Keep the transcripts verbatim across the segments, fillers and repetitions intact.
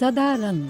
सदा रंग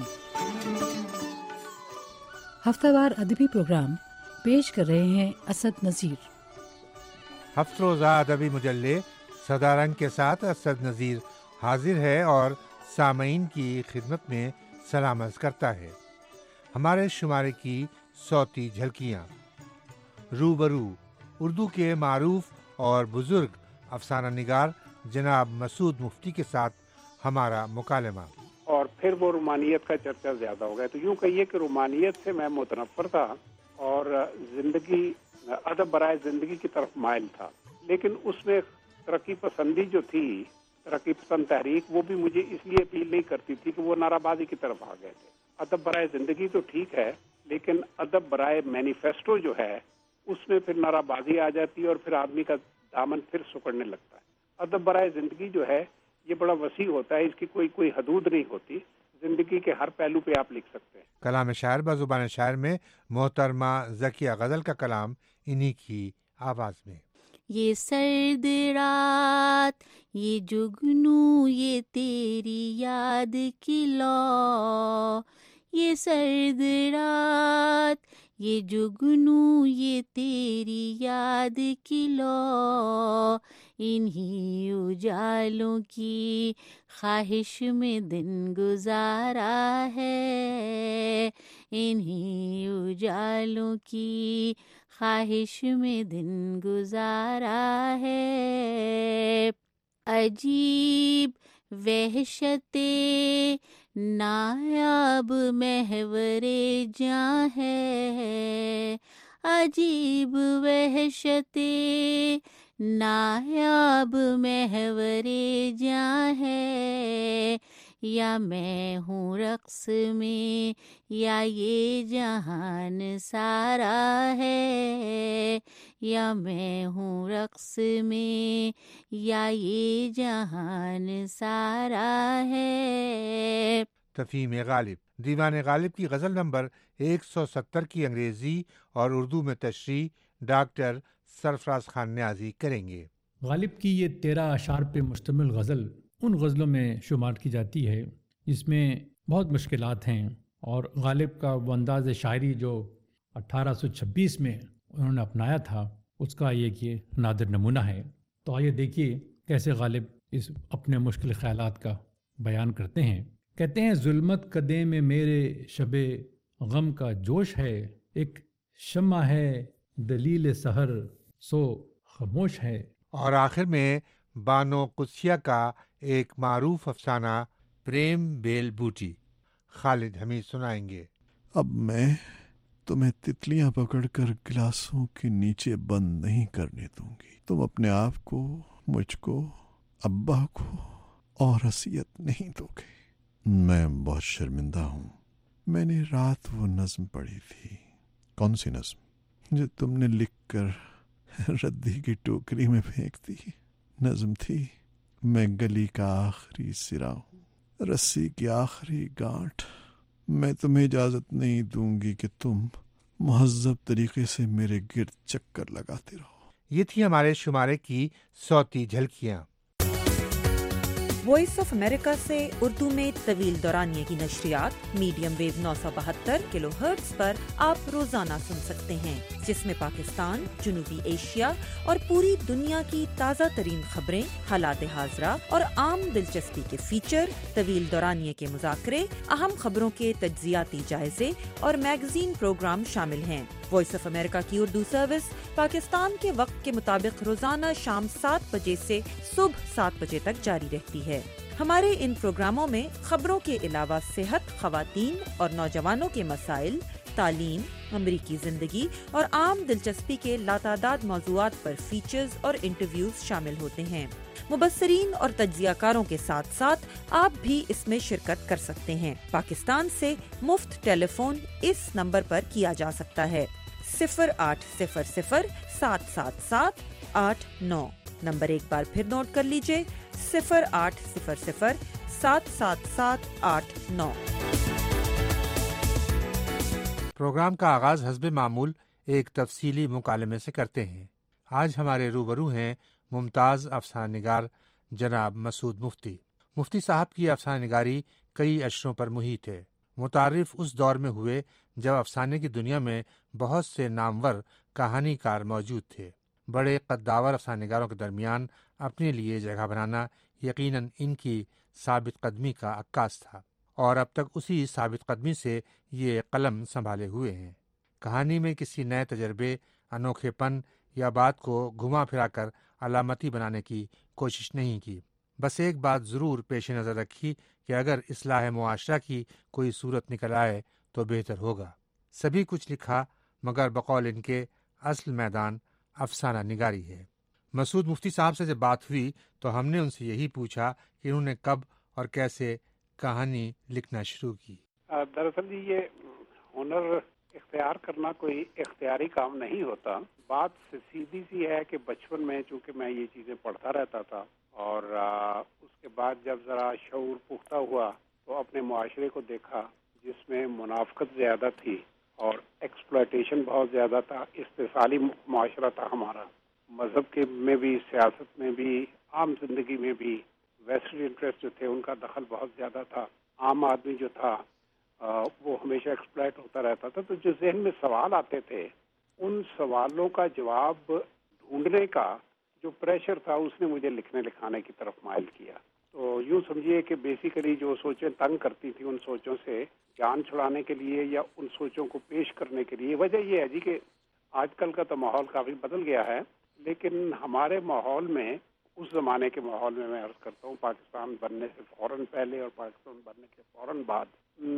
हफ्तावार अदबी प्रोग्राम पेश कर रहे हैं असद नज़ीर। हफ्तरोज़ा अदबी मुजल्ले सदा रंग के साथ असद नज़ीर हाजिर है और सामईन की खिदमत में सलाम अर्ज़ करता है। हमारे शुमारे की सौती झलकियाँ रूबरू उर्दू के मारूफ और बुज़ुर्ग अफसाना निगार जनाब मसूद मुफ्ती के साथ हमारा मुकालमा। और फिर वो रूमानियत का चर्चा ज़्यादा हो गया, तो यूँ कहिए कि रूमानियत से मैं मुतनफ़र था और ज़िंदगी अदब बराए ज़िंदगी की तरफ माइल था, लेकिन उसमें तरक्की पसंदी जो थी, तरक्की पसंद तहरीक, वो भी मुझे इसलिए अपील नहीं करती थी कि वो नाराबाजी की तरफ आ गए थे। अदब बराए ज़िंदगी तो ठीक है, लेकिन अदब बराए मैनिफेस्टो जो है उसमें फिर नाराबाजी आ जाती है और फिर आदमी का दामन फिर सुकड़ने लगता है। अदब बराए ज़िंदगी जो है ये बड़ा वसी होता है, इसकी कोई कोई हदूद नहीं होती, जिंदगी के हर पहलू पे आप लिख सकते हैं। कलाम शायर बज़ुबान शायर में मोहतरमा ज़किया गज़ल का कलाम इन्हीं की आवाज़ में। ये सर्द रात, ये जुगनू, ये तेरी याद की लौ, ये सर्द रात, ये जुगनू, ये तेरी याद की लौ, इन्हीं उजालों की ख्वाहिश में दिन गुजारा है, इन्हीं उजालों की ख्वाहिश में दिन गुजारा है। अजीब वहशते नायाब महवरे जां है, अजीब वहशते नायाब महवरे जां है, या मैं हूँ रक़्स में या ये जहान सारा है, या मैं हूँ रक़्स में या ये जहान सारा है। तफ़हीम गालिब दीवान गालिब की गज़ल नंबर एक सौ सत्तर की अंग्रेज़ी और उर्दू में तशरीह डॉक्टर सरफराज खान न्याजी करेंगे। गालिब की ये तेरह अशार पे मुश्तमिल गज़ल उन गज़लों में शुमार की जाती है जिसमें बहुत मुश्किलात हैं, और गालिब का वो अंदाज़ शायरी जो अठारह सौ छब्बीस में उन्होंने अपनाया था उसका एक ये नादिर नमूना है। तो आइए देखिए कैसे गालिब इस अपने मुश्किल ख़यालात का बयान करते हैं। कहते हैं, जुल्मत कदे में मेरे शबे गम का जोश है, एक शम्मा है दलील सहर सो खामोश है। और आखिर में बानो कुदसिया का एक मारूफ अफसाना प्रेम बेल बूटी खालिद हमीद सुनाएंगे। अब मैं तुम्हें तितलियां पकड़कर गिलासों के नीचे बंद नहीं करने दूंगी। तुम अपने आप को, मुझको, अब्बा को और असियत नहीं दोगे। मैं बहुत शर्मिंदा हूँ। मैंने रात वो नज़्म पढ़ी थी। कौन सी नज़्म? जो तुमने लिख कर रद्दी की टोकरी में फेंक दी। नज़्म थी, मैं गली का आखिरी सिरा हूँ, रस्सी की आखिरी गांठ। मैं तुम्हें इजाज़त नहीं दूंगी कि तुम मुहज़्ज़ब तरीके से मेरे गिर्द चक्कर लगाते रहो। ये थी हमारे शुमारे की सौती झलकियाँ। वॉइस ऑफ अमेरिका से उर्दू में तवील दौरानिये की नशरियात मीडियम वेव नौ सौ बहत्तर किलो हर्ट्ज पर आप रोजाना सुन सकते हैं, जिसमें पाकिस्तान, जनूबी एशिया और पूरी दुनिया की ताज़ा तरीन खबरें, हालात हाज़रा और आम दिलचस्पी के फीचर, तवील दौरानिये के मुज़ाकरे, अहम खबरों के तज्ज़ियाती जायजे और मैगजीन प्रोग्राम शामिल हैं। वॉइस ऑफ अमेरिका की उर्दू सर्विस पाकिस्तान के वक्त के मुताबिक रोजाना शाम सात बजे से सुबह सात बजे तक जारी रहती है। हमारे इन प्रोग्रामों में खबरों के अलावा सेहत, खवातीन और नौजवानों के मसाइल, तालीम, अमरीकी जिंदगी और आम दिलचस्पी के लातादाद मौज़ूआत पर फीचर्स और इंटरव्यूज शामिल होते हैं। मुबस्सरीन और तज्ज़ियाकारों के साथ साथ आप भी इसमें शिरकत कर सकते हैं। पाकिस्तान से मुफ्त टेलीफोन इस नंबर पर किया जा सकता है, सिफर आठ सिफर सिफर सात सात सात आठ नौ। नंबर एक बार फिर नोट कर लीजिए, सिफर आठ सिफर सिफर सात सात सात आठ नौ। प्रोग्राम का आगाज हस्बे मामूल एक तफसीली मुकालमे से करते हैं। आज हमारे रूबरू हैं मुमताज़ अफसाना निगार जनाब मसूद मुफ्ती। मुफ्ती साहब की अफसाना निगारी کئی اشروں پر محیط ہے۔ متعارف اس دور میں ہوئے جب افسانے کی دنیا میں بہت سے نامور کہانی کار موجود تھے۔ بڑے قداور افسانے گاروں کے درمیان اپنے لیے جگہ بنانا یقیناً ان کی ثابت قدمی کا عکاس تھا، اور اب تک اسی ثابت قدمی سے یہ قلم سنبھالے ہوئے ہیں۔ کہانی میں کسی نئے تجربے، انوکھے پن یا بات کو گھما پھرا کر علامتی بنانے کی کوشش نہیں کی۔ بس ایک بات ضرور پیش نظر رکھی کہ اگر اصلاح معاشرہ کی کوئی صورت نکل آئے تو بہتر ہوگا۔ سبھی کچھ لکھا، مگر بقول ان کے اصل میدان افسانہ نگاری ہے۔ مسعود مفتی صاحب سے جب بات ہوئی تو ہم نے ان سے یہی پوچھا کہ انہوں نے کب اور کیسے کہانی لکھنا شروع کی۔ دراصل جی یہ ہنر اختیار کرنا کوئی اختیاری کام نہیں ہوتا۔ بات سے سیدھی سی ہے کہ بچپن میں چونکہ میں یہ چیزیں پڑھتا رہتا تھا، اور اس کے بعد جب ذرا شعور پختہ ہوا تو اپنے معاشرے کو دیکھا جس میں منافقت زیادہ تھی اور ایکسپلائٹیشن بہت زیادہ تھا۔ استحصالی معاشرہ تھا ہمارا، مذہب کے میں بھی، سیاست میں بھی، عام زندگی میں بھی ویسٹرن انٹرسٹ جو تھے ان کا دخل بہت زیادہ تھا۔ عام آدمی جو تھا وہ ہمیشہ ایکسپلائٹ ہوتا رہتا تھا۔ تو جو ذہن میں سوال آتے تھے ان سوالوں کا جواب ڈھونڈنے کا جو پریشر تھا اس نے مجھے لکھنے لکھانے کی طرف مائل کیا۔ تو یوں سمجھیے کہ بیسیکلی جو سوچیں تنگ کرتی تھی ان سوچوں سے جان چھڑانے کے لیے یا ان سوچوں کو پیش کرنے کے لیے، وجہ یہ ہے جی کہ آج کل کا تو ماحول کافی بدل گیا ہے، لیکن ہمارے ماحول میں، اس زمانے کے ماحول میں میں عرض کرتا ہوں پاکستان بننے سے فوراً پہلے اور پاکستان بننے کے فوراً بعد،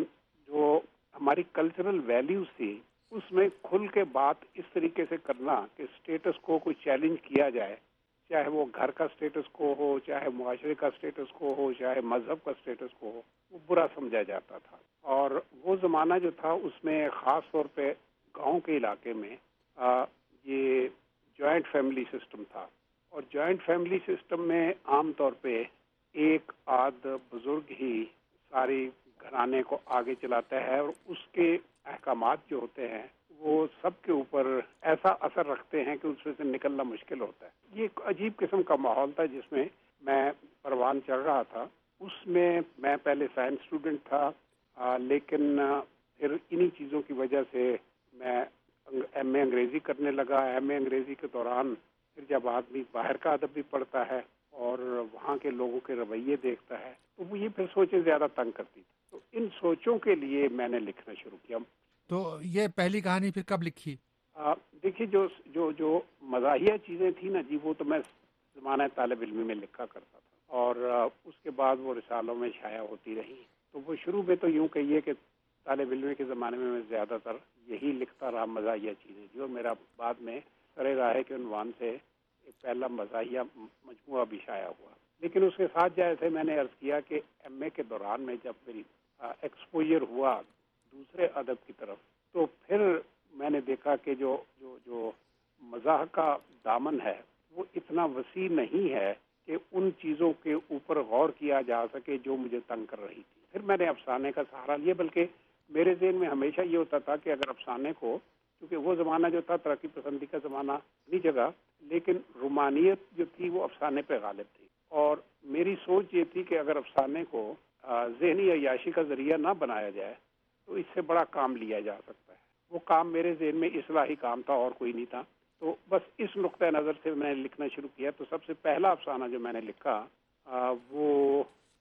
جو ہماری کلچرل ویلیوز تھی اس میں کھل کے بات اس طریقے سے کرنا کہ اسٹیٹس کو کوئی چیلنج کیا جائے، چاہے وہ گھر کا اسٹیٹس کو ہو، چاہے معاشرے کا اسٹیٹس کو ہو، چاہے مذہب کا اسٹیٹس کو ہو، وہ برا سمجھا جاتا تھا۔ اور وہ زمانہ جو تھا اس میں خاص طور پہ گاؤں کے علاقے میں آ, یہ جوائنٹ فیملی سسٹم تھا، اور جوائنٹ فیملی سسٹم میں عام طور پہ ایک آدھ بزرگ ہی ساری گھرانے کو آگے چلاتا ہے، اور اس کے احکامات جو ہوتے ہیں وہ سب کے اوپر ایسا اثر رکھتے ہیں کہ اس میں سے نکلنا مشکل ہوتا ہے۔ یہ ایک عجیب قسم کا ماحول تھا جس میں میں پروان چڑھ رہا تھا۔ اس میں میں پہلے سائنس اسٹوڈنٹ تھا، آ, لیکن پھر انہی چیزوں کی وجہ سے میں ایم اے انگریزی کرنے لگا۔ ایم اے انگریزی کے دوران پھر جب آدمی باہر کا ادب بھی پڑھتا ہے اور وہاں کے لوگوں کے رویے دیکھتا ہے تو وہ یہ پھر سوچیں زیادہ تنگ کرتی تھی۔ تو ان سوچوں کے لیے میں نے لکھنا شروع کیا۔ تو یہ پہلی کہانی پھر کب لکھی؟ دیکھیے جو جو جو مزاحیہ چیزیں تھیں نا جی، وہ تو میں زمانہ طالب علمی میں لکھا کرتا تھا، اور اس کے بعد وہ رسالوں میں شائع ہوتی رہی۔ تو وہ شروع میں تو یوں کہیے کہ طالب علمی کے زمانے میں میں زیادہ تر یہی لکھتا رہا، مزاحیہ چیزیں، جو میرا بعد میں سرے راہ کے عنوان سے ایک پہلا مزاحیہ مجموعہ بھی شائع ہوا۔ لیکن اس کے ساتھ جیسے میں نے عرض کیا کہ ایم اے کے دوران میں جب میری ایکسپوجر ہوا دوسرے ادب کی طرف، تو پھر میں نے دیکھا کہ جو جو جو مزاح کا دامن ہے وہ اتنا وسیع نہیں ہے کہ ان چیزوں کے اوپر غور کیا جا سکے جو مجھے تنگ کر رہی تھی۔ پھر میں نے افسانے کا سہارا لیا، بلکہ میرے ذہن میں ہمیشہ یہ ہوتا تھا کہ اگر افسانے کو، کیونکہ وہ زمانہ جو تھا ترقی پسندی کا زمانہ اپنی جگہ، لیکن رومانیت جو تھی وہ افسانے پہ غالب تھی، اور میری سوچ یہ تھی کہ اگر افسانے کو ذہنی عیاشی کا ذریعہ نہ بنایا جائے تو اس سے بڑا کام لیا جا سکتا ہے۔ وہ کام میرے ذہن میں اصلاحی کام تھا اور کوئی نہیں تھا۔ تو بس اس نقطۂ نظر سے میں نے لکھنا شروع کیا۔ تو سب سے پہلا افسانہ جو میں نے لکھا آ, وہ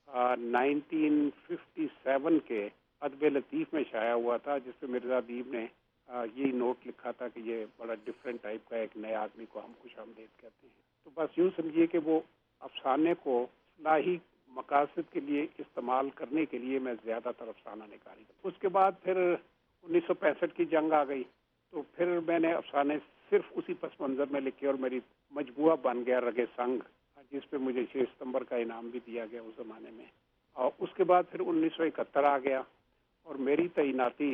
نائنٹین ففٹی سیون کے ادب لطیف میں شائع ہوا تھا، جس پہ مرزا ادیب نے آ, یہی نوٹ لکھا تھا کہ یہ بڑا ڈفرینٹ ٹائپ کا ایک نئے آدمی کو ہم خوش آمدید کہتے ہیں۔ تو بس یوں سمجھیے کہ وہ افسانے کو اصلاحی مقاصد کے لیے استعمال کرنے کے لیے میں زیادہ تر افسانہ نگاری کرتا۔ اس کے بعد پھر انیس سو پینسٹھ کی جنگ آ گئی، تو پھر میں نے افسانے صرف اسی پس منظر میں لکھے، اور میری مجموعہ بن گیا رگے سنگ، جس پہ مجھے چھ ستمبر کا انعام بھی دیا گیا اس زمانے میں۔ اور اس کے بعد پھر انیس سو اکہتر آ گیا اور میری تعیناتی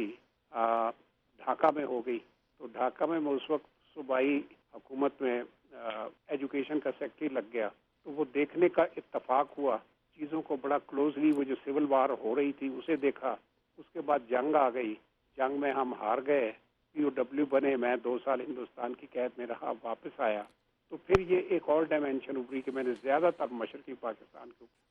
ڈھاکہ میں ہو گئی۔ تو ڈھاکہ میں میں اس وقت صوبائی حکومت میں ایجوکیشن کا سیکٹری لگ گیا، تو وہ دیکھنے کا اتفاق ہوا چیزوں کو بڑا کلوزلی، وہ جو سول وار ہو رہی تھی اسے دیکھا۔ اس کے بعد جنگ آ گئی، جنگ میں ہم ہار گئے، پی او ڈبلیو بنے، میں دو سال ہندوستان کی قید میں رہا، واپس آیا، تو پھر یہ ایک اور ڈائمینشن ابھری کہ میں نے زیادہ تر مشرقی پاکستان کو،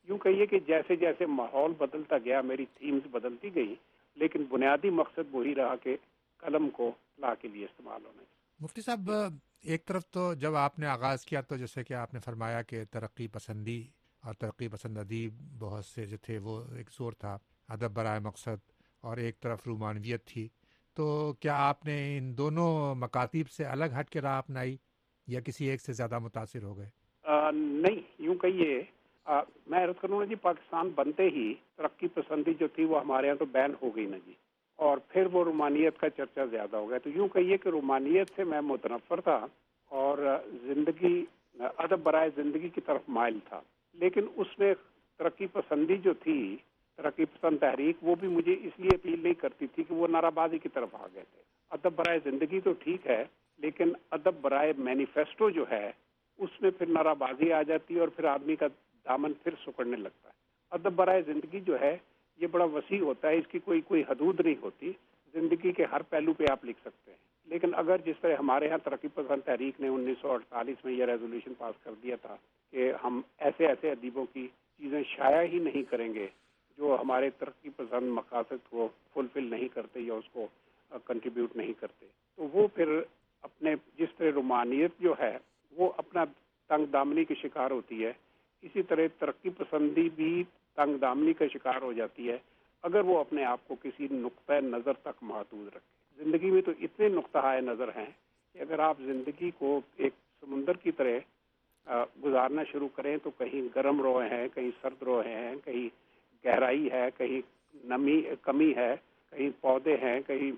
یوں کہیے کہ جیسے جیسے ماحول بدلتا گیا میری تھیمز بدلتی گئی، لیکن بنیادی مقصد وہی رہا کہ قلم کو اصلاح کے لیے استعمال ہونا چاہیے۔ مفتی صاحب، ایک طرف تو جب آپ نے آغاز کیا تو جیسے کہ آپ نے فرمایا کہ ترقی پسندی اور ترقی پسند ادیب بہت سے جو تھے وہ ایک زور تھا، ادب برائے مقصد، اور ایک طرف رومانویت تھی، تو کیا آپ نے ان دونوں مکاتب سے الگ ہٹ کے راہ اپنائی یا کسی ایک سے زیادہ متاثر ہو گئے؟ آ, نہیں، یوں کہیے آ, میں عرض کروں گا جی، پاکستان بنتے ہی ترقی پسندی جو تھی وہ ہمارے یہاں تو بین ہو گئی نا جی، اور پھر وہ رومانیت کا چرچا زیادہ ہو گیا، تو یوں کہیے کہ رومانیت سے میں متنفر تھا اور زندگی ادب برائے زندگی کی طرف مائل تھا، لیکن اس میں ترقی پسندی جو تھی، ترقی پسند تحریک، وہ بھی مجھے اس لیے اپیل نہیں کرتی تھی کہ وہ نعرہ بازی کی طرف آ گئے تھے۔ ادب برائے زندگی تو ٹھیک ہے، لیکن ادب برائے مینیفیسٹو جو ہے اس میں پھر نعرہ بازی آ جاتی ہے اور پھر آدمی کا دامن پھر سکڑنے لگتا ہے۔ ادب برائے زندگی جو ہے یہ بڑا وسیع ہوتا ہے، اس کی کوئی کوئی حدود نہیں ہوتی، زندگی کے ہر پہلو پہ آپ لکھ سکتے ہیں، لیکن اگر جس طرح ہمارے ہاں ترقی پسند تحریک نے انیس سو اڑتالیس میں یہ ریزولوشن پاس کر دیا تھا کہ ہم ایسے ایسے ادیبوں کی چیزیں شائع ہی نہیں کریں گے جو ہمارے ترقی پسند مقاصد کو فلفل نہیں کرتے یا اس کو کنٹریبیوٹ نہیں کرتے، تو وہ پھر اپنے جس طرح رومانیت جو ہے وہ اپنا تنگ دامنی کی شکار ہوتی ہے، اسی طرح ترقی پسندی بھی تنگ دامنی کا شکار ہو جاتی ہے اگر وہ اپنے آپ کو کسی نقطۂ نظر تک محدود رکھے۔ زندگی میں تو اتنے نقطۂ نظر ہیں کہ اگر آپ زندگی کو ایک سمندر کی طرح گزارنا شروع کریں تو کہیں گرم روئے ہیں، کہیں سرد روئے ہیں، کہیں گہرائی ہے، کہیں نمی کمی ہے، کہیں پودے ہیں، کہیں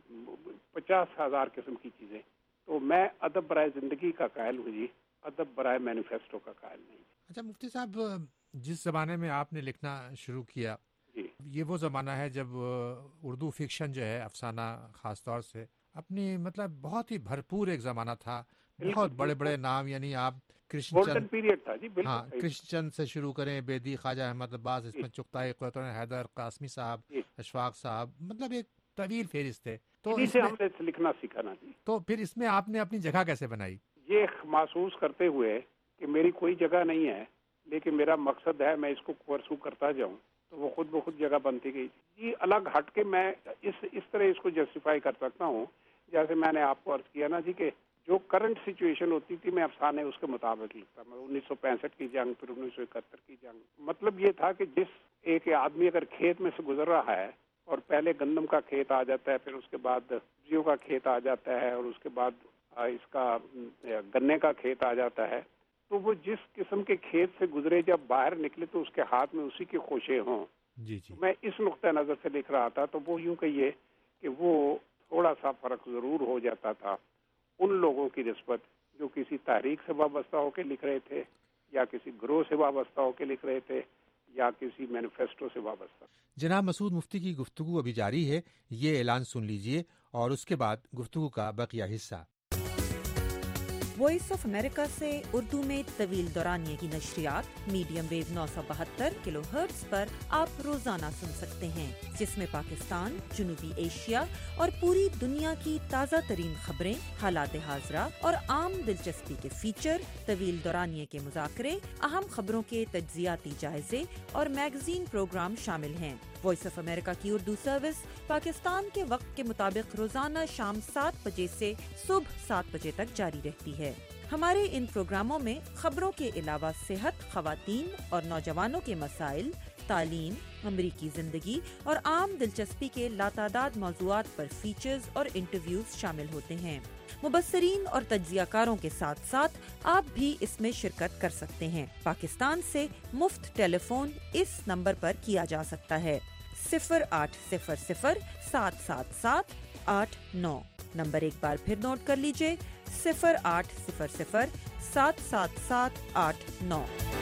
پچاس ہزار قسم کی چیزیں۔ تو میں ادب برائے زندگی کا قائل ہوں جی، ادب برائے مینیفیسٹو کا قائل نہیں۔ اچھا مفتی صاحب، جس زمانے میں آپ نے لکھنا شروع کیا جی، یہ وہ زمانہ ہے جب اردو فکشن جو ہے، افسانہ خاص طور سے، اپنی مطلب بہت ہی بھرپور ایک زمانہ تھا، بہت بڑے بڑے نام، یعنی آپ کرشن گولڈن چند، پیریڈ تھا جی، بالکل ہاں صحیح۔ کرشن چند سے شروع کریں، بیدی، خواجہ احمد عباس، اس جی میں چغتائی قطر حیدر، قاسمی صاحب، جی، اشفاق صاحب، مطلب ایک طویل فہرست ہے۔ تو انہی اس سے میں ہم نے لکھنا سیکھا نا جی، تو پھر اس میں آپ نے اپنی جگہ کیسے بنائی؟ یہ محسوس کرتے ہوئے کہ میری کوئی جگہ نہیں ہے لیکن میرا مقصد ہے میں اس کو پرسو کرتا جاؤں، تو وہ خود بخود جگہ بنتی گئی جی۔ الگ ہٹ کے میں اس اس طرح اس کو جسٹیفائی کر سکتا ہوں، جیسے میں نے آپ کو عرض کیا نا جی کہ جو کرنٹ سچویشن ہوتی تھی میں افسانے اس کے مطابق لکھتا، میں انیس سو پینسٹھ کی جنگ، پھر انیس سو اکہتر کی جنگ، مطلب یہ تھا کہ جس ایک آدمی اگر کھیت میں سے گزر رہا ہے اور پہلے گندم کا کھیت آ جاتا ہے، پھر اس کے بعد سبزیوں کا کھیت آ جاتا ہے، اور اس کے بعد اس کا گنے کا کھیت آ جاتا ہے، تو وہ جس قسم کے کھیت سے گزرے جب باہر نکلے تو اس کے ہاتھ میں اسی کے خوشے ہوں۔ جی جی، میں اس نقطۂ نظر سے لکھ رہا تھا، تو وہ یوں کہیے کہ وہ تھوڑا سا فرق ضرور ہو جاتا تھا ان لوگوں کی نسبت جو کسی تحریک سے وابستہ ہو کے لکھ رہے تھے، یا کسی گروہ سے وابستہ ہو کے لکھ رہے تھے، یا کسی مینیفیسٹو سے وابستہ۔ جناب مسعود مفتی کی گفتگو ابھی جاری ہے، یہ اعلان سن لیجئے اور اس کے بعد گفتگو کا بقیہ حصہ۔ وائس آف امریکہ سے اردو میں طویل دورانیے کی نشریات میڈیم ویو نو سو بہتر کلو ہرٹز پر آپ روزانہ سن سکتے ہیں، جس میں پاکستان، جنوبی ایشیا اور پوری دنیا کی تازہ ترین خبریں، حالات حاضرہ اور عام دلچسپی کے فیچر، طویل دورانیے کے مذاکرے، اہم خبروں کے تجزیاتی جائزے اور میگزین پروگرام شامل ہیں۔ وائس آف امریکہ کی اردو سروس پاکستان کے وقت کے مطابق روزانہ شام سات بجے سے صبح سات بجے تک جاری رہتی ہے۔ ہمارے ان پروگراموں میں خبروں کے علاوہ صحت، خواتین اور نوجوانوں کے مسائل، تعلیم، امریکی زندگی اور عام دلچسپی کے لاتعداد موضوعات پر فیچرز اور انٹرویوز شامل ہوتے ہیں۔ مبصرین اور تجزیہ کاروں کے ساتھ ساتھ آپ بھی اس میں شرکت کر سکتے ہیں۔ پاکستان سے مفت ٹیلی فون اس نمبر پر کیا جا سکتا ہے، صفر آٹھ صفر صفر سات سات سات آٹھ نو۔ نمبر ایک بار پھر نوٹ کر لیجئے، صفر آٹھ صفر صفر سات سات سات آٹھ نو۔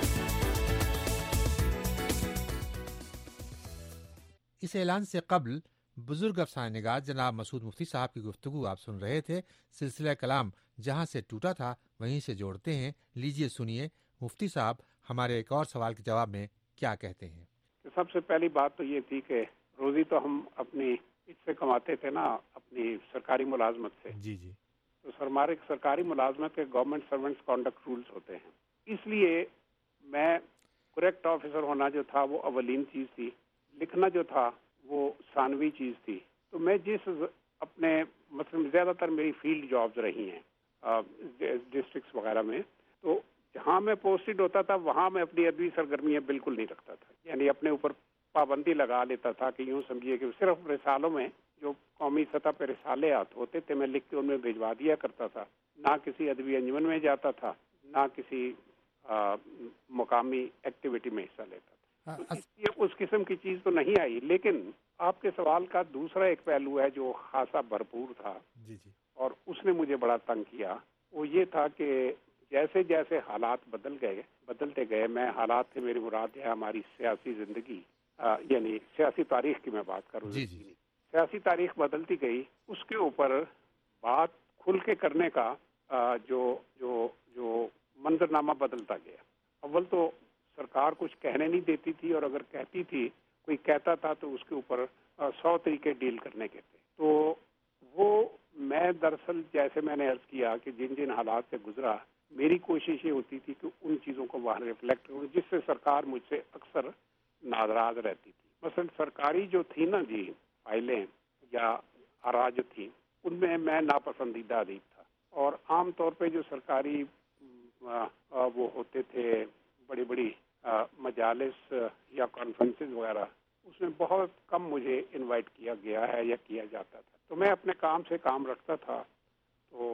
اس اعلان سے قبل بزرگ افسانہ نگار جناب مسعود مفتی صاحب کی گفتگو آپ سن رہے تھے۔ سلسلہ کلام جہاں سے ٹوٹا تھا وہیں سے جوڑتے ہیں، لیجئے سنیے مفتی صاحب ہمارے ایک اور سوال کے جواب میں کیا کہتے ہیں۔ سب سے پہلی بات تو یہ تھی کہ روزی تو ہم اپنی اس سے کماتے تھے نا، اپنی سرکاری ملازمت سے۔ جی جی، تو ہمارے سرکاری ملازمت کے گورنمنٹ سرونٹس کانڈکٹ رولز ہوتے ہیں، اس لیے میں करेक्ट ऑफिसर होना जो था वो अवलीन चीज़ थी, लिखना जो था वो सानवी चीज़ थी। तो मैं जिस अपने मतलब ज़्यादातर मेरी फील्ड जॉब्स रही हैं डिस्ट्रिक्ट्स वगैरह में, तो जहाँ मैं पोस्टेड होता था वहाँ मैं अपनी अदबी सरगर्मियाँ बिल्कुल नहीं रखता था, यानी अपने ऊपर पाबंदी लगा लेता था कि यूँ समझिए कि सिर्फ रिसालों में जो कौमी सतह पर रिसाले आते होते थे मैं लिख के उनमें भिजवा दिया करता था, ना किसी अदबी अंजुमन में जाता था, ना किसी आ, मुकामी एक्टिविटी में हिस्सा लेता था। तो इसलिए उस किस्म की चीज़ तो नहीं आई। लेकिन आपके सवाल का दूसरा एक पहलू है जो खासा भरपूर था जी जी और उसने मुझे बड़ा तंग किया। वो ये था कि जैसे जैसे हालात बदल गए बदलते गए मैं हालात से मेरी मुराद है हमारी सियासी ज़िंदगी, यानी सियासी तारीख की मैं बात करूँ, जी जी सियासी तारीख बदलती गई, उसके ऊपर बात खुल के करने का आ, जो जो जो मंजरनामा बदलता गया। अव्वल तो सरकार कुछ कहने नहीं देती थी और अगर कहती थी, कोई कहता था तो उसके ऊपर सौ तरीके डील करने के थे। तो वो मैं दरअसल जैसे मैंने अर्ज किया कि जिन जिन हालात से गुजरा, मेरी कोशिश ये होती थी कि उन चीज़ों को वहाँ रिफ्लेक्ट करूँ जिससे सरकार मुझसे अक्सर नाराज रहती थी। मसलन सरकारी जो थी ना जी फाइलें या आरा जो थी, उनमें मैं नापसंदीदा अदीब था और आम तौर पे जो सरकारी आ, आ, वो होते थे बड़ी बड़ी मजालिस या कॉन्फ्रेंसेस वगैरह, उसमें बहुत कम मुझे इनवाइट किया गया है या किया जाता था। तो मैं अपने काम से काम रखता था। तो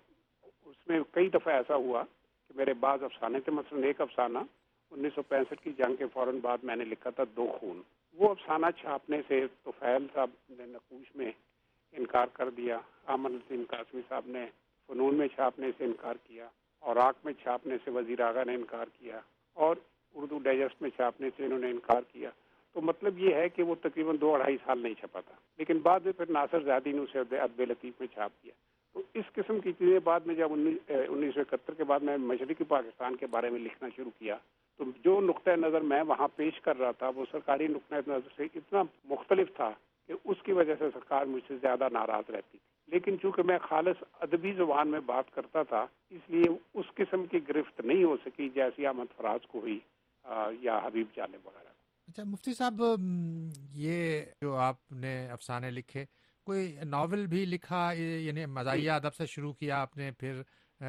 उसमें कई दफ़ा ऐसा हुआ कि मेरे बाज़ अफसाने थे, मसलन एक अफसाना उन्नीस सौ पैंसठ की जंग के फ़ौरन बाद मैंने लिखा था, दो खून। वो अफसाना छापने से तुफैल साहब ने नकूश में इनकार कर दिया, अमन उद्दीन कासमी साहब ने फ़नून में छापने से इनकार किया, और आक में छापने से वज़ीर आगा ने इनकार किया, और उर्दू डाइजेस्ट में छापने से इन्होंने इनकार किया। तो मतलब ये है कि वो तकरीबन दो अढ़ाई साल नहीं छपा था, लेकिन बाद में फिर नासिर ज़ादी ने उसे अदब लतीफ़ में छाप दिया। तो इस किस्म की चीज़ें बाद में जब उन्नीस सौ इकहत्तर के बाद मैं मशरक़ी पाकिस्तान के बारे में लिखना शुरू किया, तो जो नुक्ता नज़र मैं वहाँ पेश कर रहा था वो सरकारी नुक्ता नज़र से इतना मुख्तलिफ था कि उसकी वजह से सरकार मुझसे ज़्यादा नाराज़ रहती थी। लेकिन चूँकि मैं खालिस अदबी ज़ुबान में बात करता था, इसलिए उस किस्म की गिरफ्त नहीं हो सकी जैसी अहमद फराज को हुई या हबीब जालिब वगैरह। अच्छा मुफ्ती साहब, ये जो आपने अफसाने लिखे, कोई नावल भी लिखा, यानी मज़ाहिया अदब से शुरू किया आपने, फिर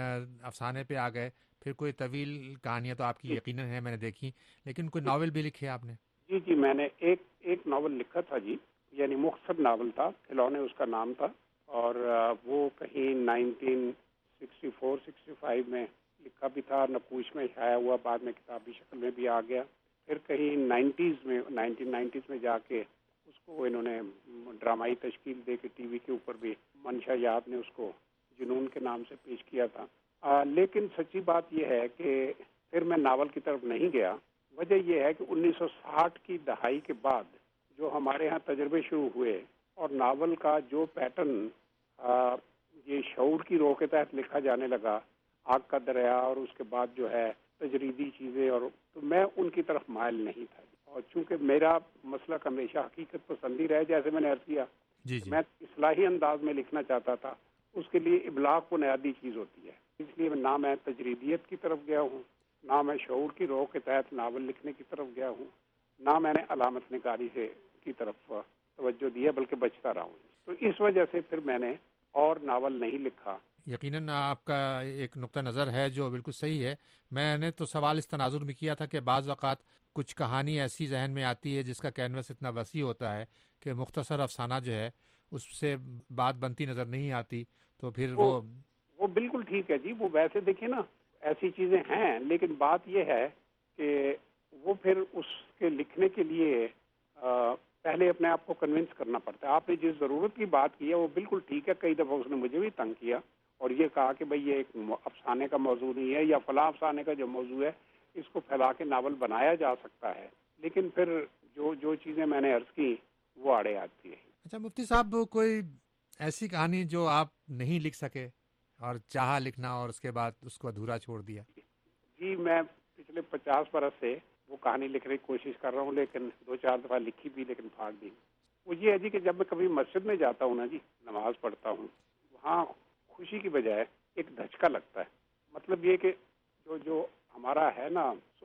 अफसाने पे आ गए, फिर कोई तवील कहानियाँ तो आपकी यकीनन है मैंने देखी, लेकिन कोई नावल भी लिखे आपने? जी जी मैंने एक एक नावल लिखा था जी, यानी मुख्तसर नावल था, खिलौने उसका नाम था, और वो कहीं nineteen sixty four sixty five में लिखा भी था, नकूश में छाया हुआ, बाद में किताबी शक्ल में भी आ गया। फिर कहीं नाइन्टीज़ में नाइनटीन नाइन्टीज़ में जाके उसको इन्होंने ड्रामाई तश्कील दे के टीवी के ऊपर भी मंशा याद ने उसको जुनून के नाम से पेश किया था। आ, लेकिन सच्ची बात यह है कि फिर मैं नावल की तरफ नहीं गया। वजह यह है कि उन्नीस सौ साठ की दहाई के बाद जो हमारे यहाँ तजर्बे शुरू हुए और नावल का जो पैटर्न आ, ये शऊर की रो के तहत लिखा जाने लगा, आग का दरिया और उसके बाद जो है तजरीदी चीज़ें, और तो मैं उनकी तरफ माइल नहीं था। और चूंकि मेरा मसला हमेशा हकीकत पसंदी रहे, जैसे मैंने अर्ज किया, जी जी। मैं इस्लाही अंदाज में लिखना चाहता था, उसके लिए इबलाग बुनियादी चीज़ होती है। इसलिए ना मैं तजरीदियत की तरफ गया हूँ, ना मैं शऊर की रो के तहत नावल लिखने की तरफ गया हूँ, ना मैंने अलामत निगारी से की तरफ तवज्जो दी है, बल्कि बचता रहा हूँ। तो इस वजह से फिर मैंने और नावल नहीं लिखा। यकीनन आपका एक नुक्ता नज़र है जो बिल्कुल सही है। मैंने तो सवाल इस तनाजुर में किया था कि बाज़ वक़ात कुछ कहानी ऐसी जहन में आती है जिसका कैनवस इतना वसी होता है कि मुख्तसर अफसाना जो है उससे बात बनती नज़र नहीं आती, तो फिर वो वो, वो बिल्कुल ठीक है जी। वो वैसे देखिए ना, ऐसी चीज़ें हैं, लेकिन बात यह है कि वो फिर उसके लिखने के लिए आ, पहले अपने आप को कन्विंस करना पड़ता है। आपने जिस ज़रूरत की बात की है वो बिल्कुल ठीक है। कई दफ़ा उसने मुझे भी तंग किया और ये कहा कि भाई ये एक अफसाने का मौजू नहीं है, या फलां अफसाने का जो मौजू है इसको फैला के नावल बनाया जा सकता है, लेकिन फिर जो जो चीज़ें मैंने अर्ज़ की वो आड़े आती है। अच्छा मुफ्ती साहब, कोई ऐसी कहानी जो आप नहीं लिख सके और चाहा लिखना और उसके बाद उसको अधूरा छोड़ दिया? जी, मैं पिछले पचास बरस से वो कहानी लिखने की कोशिश कर रहा हूँ, लेकिन दो चार दफ़ा लिखी भी, लेकिन फाड़ दी। वो ये है जी कि जब मैं कभी मस्जिद में जाता हूँ ना जी, नमाज पढ़ता हूँ, वहाँ खुशी की बजाय एक धचका लगता है। मतलब ये कि जो जो हमारा है ना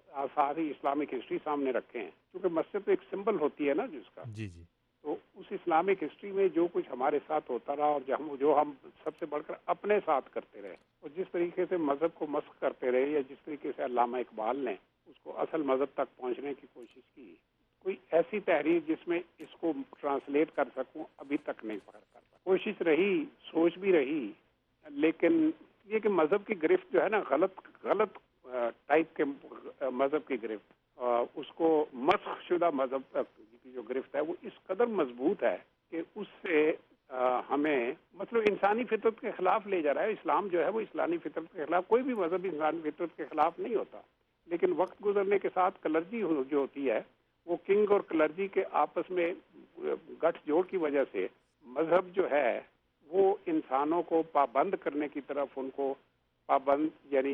सारी इस्लामिक हिस्ट्री सामने रखे हैं, क्योंकि मस्जिद तो एक सिंबल होती है ना जिसका। जी जी। तो उस इस्लामिक हिस्ट्री में जो कुछ हमारे साथ होता रहा और जो हम जो हम सबसे बढ़कर अपने साथ करते रहे, और जिस तरीके से मजहब को मस्ख करते रहे, या जिस तरीके से अल्लामा इकबाल ने उसको असल मजहब तक पहुंचने की कोशिश की, कोई ऐसी तहरीर जिसमें इसको ट्रांसलेट कर सकूं अभी तक नहीं पकड़ कर पाया। कोशिश रही, सोच भी रही, लेकिन ये कि मजहब की गिरफ्त जो है ना, गलत गलत टाइप के मजहब की गिरफ्त, उसको मस्ख शुदा मजहब तक की जो गिरफ्त है वो इस कदर मजबूत है कि उससे आ, हमें मतलब इंसानी फितरत के खिलाफ ले जा रहा है। इस्लाम जो है वो इस्लामी फितरत के खिलाफ, कोई भी मजहब इंसानी फितरत के खिलाफ नहीं होता, लेकिन वक्त गुजरने के साथ क्लर्जी जो होती है वो किंग और क्लर्जी के आपस में गठजोड़ की वजह से मजहब जो है वो इंसानों को पाबंद करने की तरफ, उनको पाबंद यानी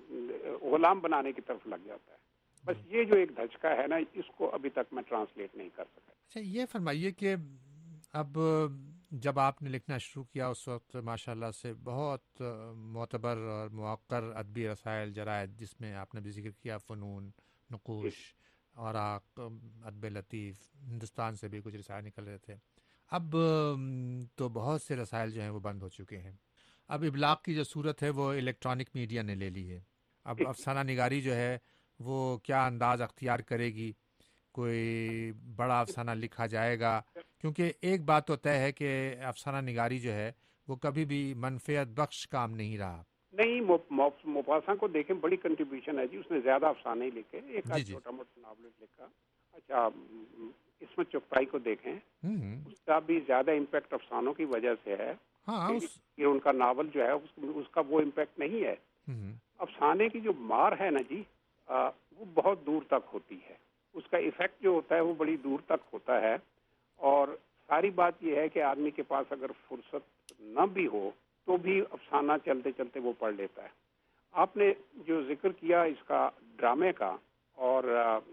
गुलाम बनाने की तरफ लग जाता है। बस ये जो एक धचका है ना, इसको अभी तक मैं ट्रांसलेट नहीं कर सका। अच्छा, ये फरमाइए कि अब जब आपने लिखना शुरू किया उस वक्त माशाल्लाह से बहुत मोतबर और मुअक्कर अदबी रसायल जरायद, जिसमें आपने भी जिक्र किया फ़नून, नक़ूश, औराक़, अदब लतीफ़, हिंदुस्तान से भी कुछ रसायल निकल रहे थे। अब तो बहुत से रसायल जो हैं वो बंद हो चुके हैं। अब इबलाग की जो सूरत है वो इलेक्ट्रॉनिक मीडिया ने ले ली है। अब अफसाना निगारी जो है वो क्या अंदाज़ अख्तियार करेगी, कोई बड़ा अफसाना लिखा जाएगा, क्योंकि एक बात तो तय है कि अफसाना निगारी जो है वो कभी भी मनफियत बख्श काम नहीं रहा। नहीं, मोपासा को देखें, बड़ी कंट्रीब्यूशन है जी, उसने ज्यादा अफसाने लिखे, एक छोटा मोटा नावल लिखा। अच्छा, इस्मत चुगताई को देखें, उसका भी ज्यादा इम्पैक्ट अफसानों की वजह से है। हाँ, उस... ये उनका नावल जो है उस, उसका वो इम्पैक्ट नहीं है। अफसाने की जो मार है ना जी, आ, वो बहुत दूर तक होती है, उसका इफेक्ट जो होता है वो बड़ी दूर तक होता है। और सारी बात यह है कि आदमी के पास अगर फुर्सत न भी हो तो भी अफसाना चलते चलते वो पढ़ लेता है। आपने जो जिक्र किया इसका ड्रामे का और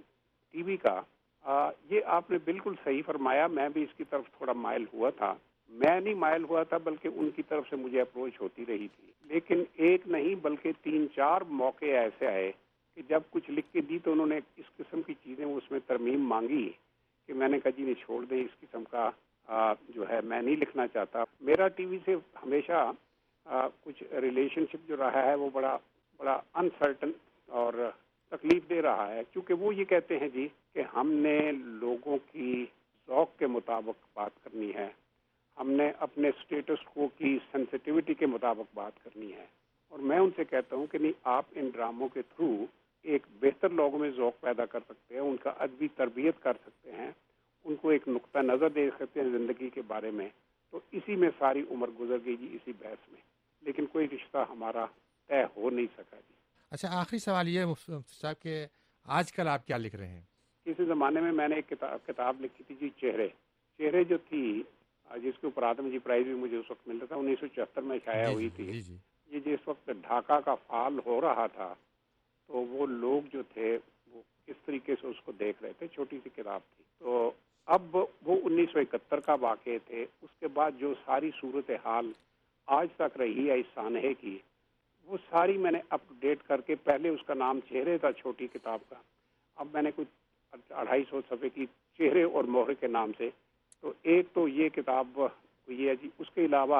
टीवी का, आ, ये आपने बिल्कुल सही फरमाया। मैं भी इसकी तरफ थोड़ा माइल हुआ था। मैं नहीं माइल हुआ था, बल्कि उनकी तरफ से मुझे अप्रोच होती रही थी। लेकिन एक नहीं बल्कि तीन चार मौके ऐसे आए कि जब कुछ लिख के दी तो उन्होंने इस किस्म की चीज़ें उसमें तरमीम मांगी कि मैंने कहा जी नहीं, छोड़ दें, इस किस्म का आ, जो है मैं नहीं लिखना चाहता। मेरा टीवी से हमेशा आ, कुछ रिलेशनशिप जो रहा है वो बड़ा बड़ा अनसर्टन और तकलीफ दे रहा है, क्योंकि वो ये कहते हैं जी कि हमने लोगों की ज़ौक़ के मुताबिक बात करनी है, हमने अपने स्टेटस को की सेंसिटिविटी के मुताबिक बात करनी है। और मैं उनसे कहता हूँ कि नहीं, आप इन ड्रामों के थ्रू एक बेहतर लोगों में ज़ौक़ पैदा कर सकते हैं, उनका अदबी तरबियत कर सकते हैं, उनको एक नुक्ता नज़र दे सकते हैं ज़िंदगी के बारे में। तो इसी में सारी उम्र गुजर गई जी, इसी बहस में, लेकिन कोई रिश्ता हमारा तय हो नहीं सका जी। अच्छा, आखिरी सवाल ये मुफ्ती साहब के आजकल आप क्या लिख रहे हैं? किसी ज़माने में मैंने एक किताब किताब लिखी थी जी, चेहरे चेहरे जो थी, जिसके ऊपर आदम जी प्राइज़ भी मुझे उस वक्त मिल रहा था, उन्नीस सौ चौहत्तर में शाया हुई थी। जी जी। ये जिस वक्त ढाका का फाल हो रहा था तो वो लोग जो थे वो किस तरीके से उसको देख रहे थे। छोटी सी किताब थी। तो अब वो उन्नीस सौ इकहत्तर का वाक़े थे। उसके बाद जो सारी सूरत हाल आज तक रही है इस सानहे की, वो सारी मैंने अप टू डेट करके, पहले उसका नाम चेहरे था छोटी किताब का, अब मैंने कुछ अढ़ाई सौ सफ़े की चेहरे और मोहर के नाम से। तो एक तो ये किताब ये है जी। उसके अलावा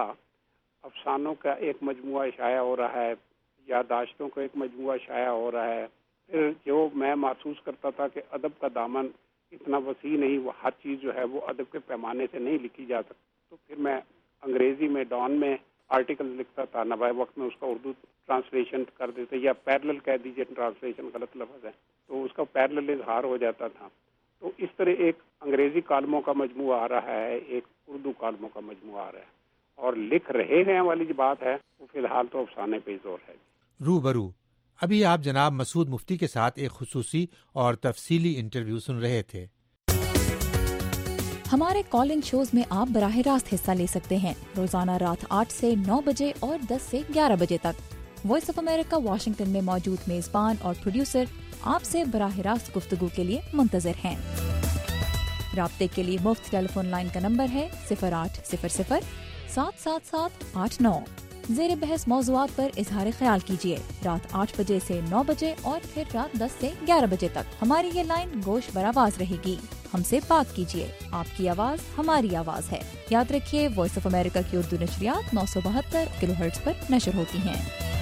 अफसानों का एक मजमुआ शाया हो रहा है, यादाश्तों का एक मजमुआ शाया हो रहा है। फिर जो मैं महसूस करता था कि अदब का दामन इतना वसी नहीं, वो हर चीज़ जो है वो अदब के पैमाने से नहीं लिखी जा सकती, तो फिर मैं अंग्रेज़ी में डॉन में आर्टिकल लिखता था, नवाए वक्त में उसका उर्दू ट्रांसलेशन कर देते, या पैरेलल कह दीजिए, ट्रांसलेशन गलत लफ्ज़ है, तो उसका पैरेलल इजहार हो जाता था। तो इस तरह एक अंग्रेज़ी कालमों का मजमुआ आ रहा है, एक उर्दू कालमों का मजमुआ आ रहा है, और लिख रहे हैं वाली जो बात है वो फिलहाल तो अफसाने पे जोर है। रूबरू अभी आप जनाब मसूद मुफ्ती के साथ एक खुसूसी और तफसीली इंटरव्यू सुन रहे थे। हमारे कॉल इन शोज में आप बराह रास्त हिस्सा ले सकते हैं, रोजाना रात आठ से नौ बजे और दस से ग्यारह बजे तक। वॉइस ऑफ अमेरिका वाशिंगटन में मौजूद मेजबान और प्रोड्यूसर आपसे बराह रास्त गुफ्तगू के लिए मुंतजर हैं। राब्ते के लिए मुफ्त टेलीफोन लाइन का नंबर है सिफर आठ सिफर सिफर सात सात सात आठ नौ। زیر بحث موضوعات پر اظہار خیال کیجیے. رات آٹھ بجے سے نو بجے اور پھر رات دس سے گیارہ بجے تک ہماری یہ لائن گوش بر آواز رہے گی. ہم سے بات کیجیے. آپ کی آواز ہماری آواز ہے. یاد رکھیے وائس آف امریکہ کی اردو نشریات نو سو بہتر کلو ہرٹز پر نشر ہوتی ہیں.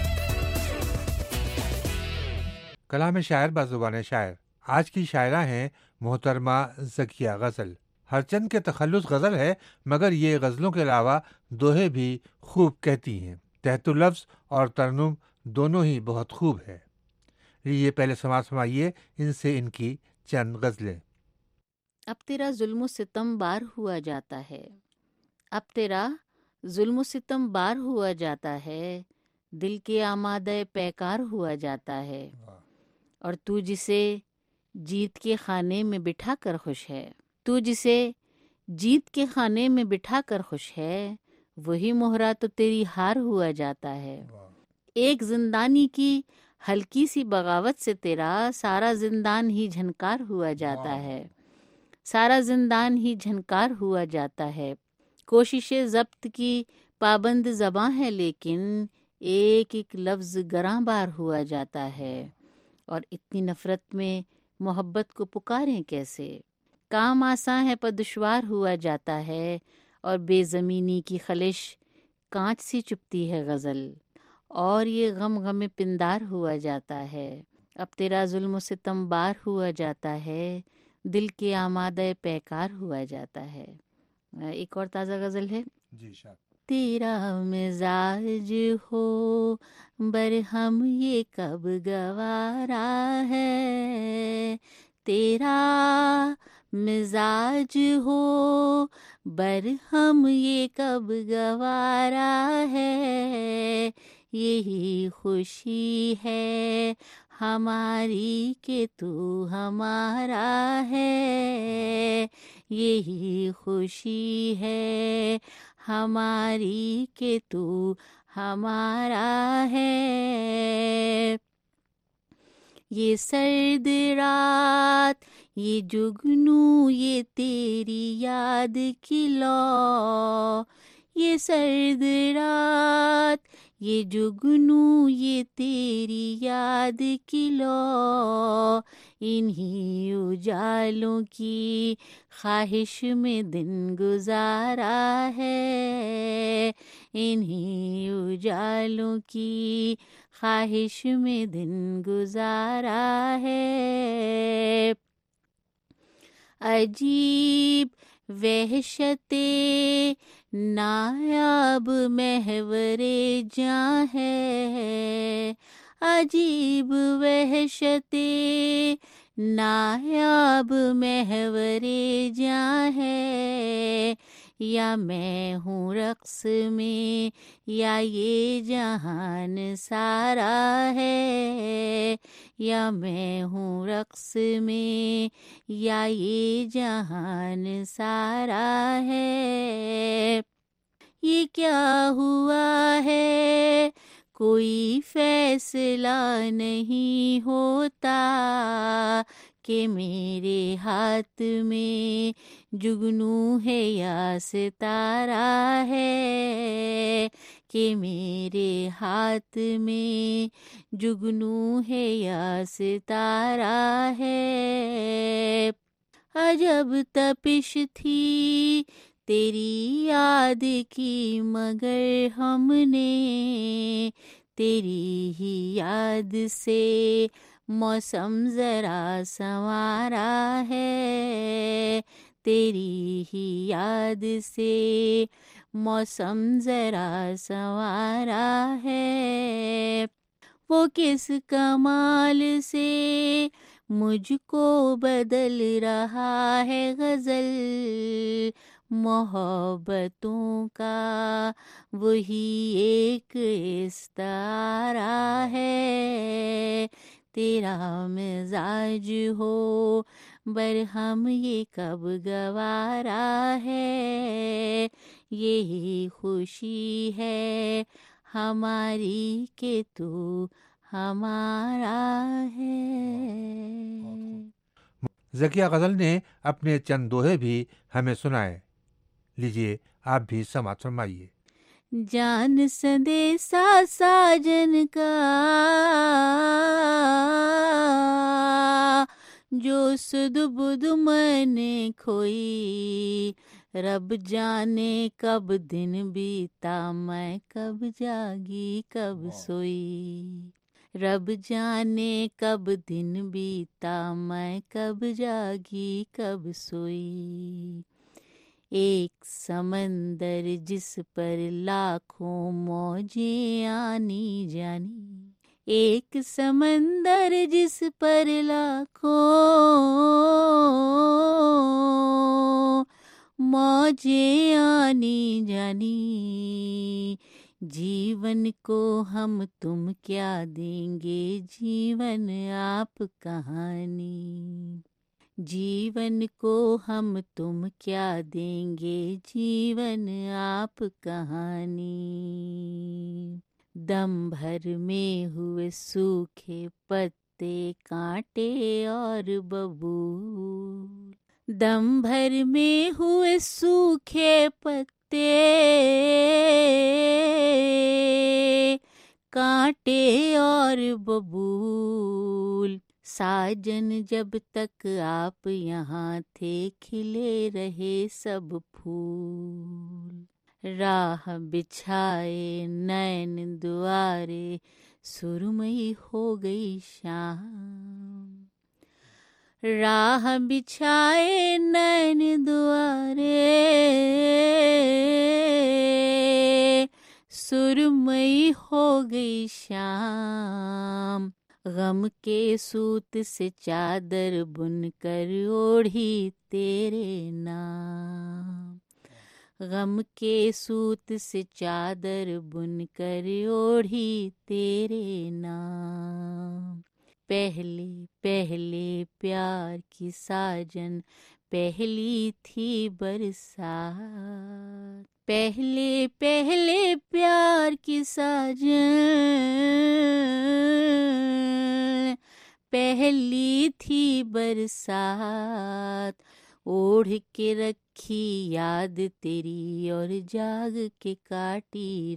کلام شاعر بازوبان شاعر. آج کی شاعرہ ہیں محترمہ ذکیہ غزل. ہر چند کے تخلص غزل ہے، مگر یہ غزلوں کے علاوہ دوہے بھی خوب کہتی ہیں. تحت لفظ اور ترنم دونوں ہی بہت خوب ہے. یہ پہلے سماعت فرمائیے ان سے ان کی چند غزلیں. اب تیرا ظلم و ستم بار ہوا جاتا ہے، اب تیرا ظلم و ستم بار ہوا جاتا ہے، دل کے آمادہ پیکار ہوا جاتا ہے، اور تو جسے جیت کے خانے میں بٹھا کر خوش ہے، تو جسے جیت کے خانے میں بٹھا کر خوش ہے، وہی مہرا تو تیری ہار ہوا جاتا ہے. ایک زندانی کی ہلکی سی بغاوت سے تیرا سارا زندان ہی جھنکار ہوا جاتا ہے، سارا زندان ہی جھنکار ہوا جاتا ہے. کوشش ضبط کی پابند زباں ہے، لیکن ایک ایک لفظ گراں بار ہوا جاتا ہے. اور اتنی نفرت میں محبت کو پکاریں کیسے؟ کام آساں ہے پر دشوار ہوا جاتا ہے، اور بے زمینی کی خلش کانچ سی چپتی ہے غزل، اور یہ غم غم پندار ہوا جاتا ہے. اب تیرا ظلم و ستم بار ہوا جاتا ہے، دل کے آمادہ پیکار ہوا جاتا ہے. ایک اور تازہ غزل ہے. جی شاعر. تیرا مزاج ہو برہم یہ کب گوارا ہے، تیرا مزاج ہو برہم یہ کب گوارا ہے، یہی خوشی ہے ہماری کہ تو ہمارا ہے، یہی خوشی ہے ہماری کہ تو ہمارا ہے. یہ سرد رات یہ جگنو یہ تیری یاد کی لو، یہ سرد رات یہ جگنو یہ تیری یاد کی لو، انہی اجالوں کی خواہش میں دن گزارا ہے، انہی اجالوں کی خواہش میں دن گزارا ہے. عجیب وحشت نایاب محور جاں ہے، عجیب وحشت نایاب محور جاں ہے، یا میں ہوں رقص میں یا یہ جہان سارا ہے، یا میں ہوں رقص میں یا یہ جہان سارا ہے. یہ کیا ہوا ہے کوئی فیصلہ نہیں ہوتا، کہ میرے ہاتھ میں جگنو ہے یا ستارہ ہے، کہ میرے ہاتھ میں جگنو ہے یا ستارہ ہے. عجب تپش تھی تیری یاد کی مگر ہم نے، تیری ہی یاد سے موسم ذرا سنوارا ہے، تیری ہی یاد سے موسم ذرا سنوارا ہے. وہ کس کمال سے مجھ کو بدل رہا ہے غزل، محبتوں کا وہی ایک استعارہ ہے، تیرا مزاج ہو برہم یہ کب گوارا ہے، یہی خوشی ہے ہماری کہ تو ہمارا ہے. ذکیہ غزل نے اپنے چند دوہے بھی ہمیں سنائے. لیجئے آپ بھی سماعت فرمائیے. जान संदेशा साजन का, जो सुध बुध मैंने खोई, रब जाने कब दिन बीता, मैं कब जागी कब सोई। रब जाने कब दिन बीता, मैं कब जागी कब सोई। एक समंदर जिस पर लाखों मौजें आनी जानी, एक समंदर जिस पर लाखों मौजें आनी जानी। जीवन को हम तुम क्या देंगे, जीवन आप कहानी। जीवन को हम तुम क्या देंगे, जीवन आप कहानी। दम भर में हुए सूखे पत्ते, कांटे और बबूल, दम भर में हुए सूखे पत्ते, कांटे और बबूल। साजन जब तक आप यहाँ थे, खिले रहे सब फूल। राह बिछाए नैन दुआरे, सुरमई हो गई शाम। राह बिछाए नैन दुआरे, सुरमई हो गई शाम। गम के सूत से चादर बुनकर ओढ़ी तेरे नाम। गम के सूत से चादर बुनकर ओढ़ी तेरे नाम। पहले पहले प्यार की साजन, पहली थी बरसात। पहले पहले प्यार की साजन, पहली थी बरसात। ओढ़ के रखी याद तेरी और जाग के काटी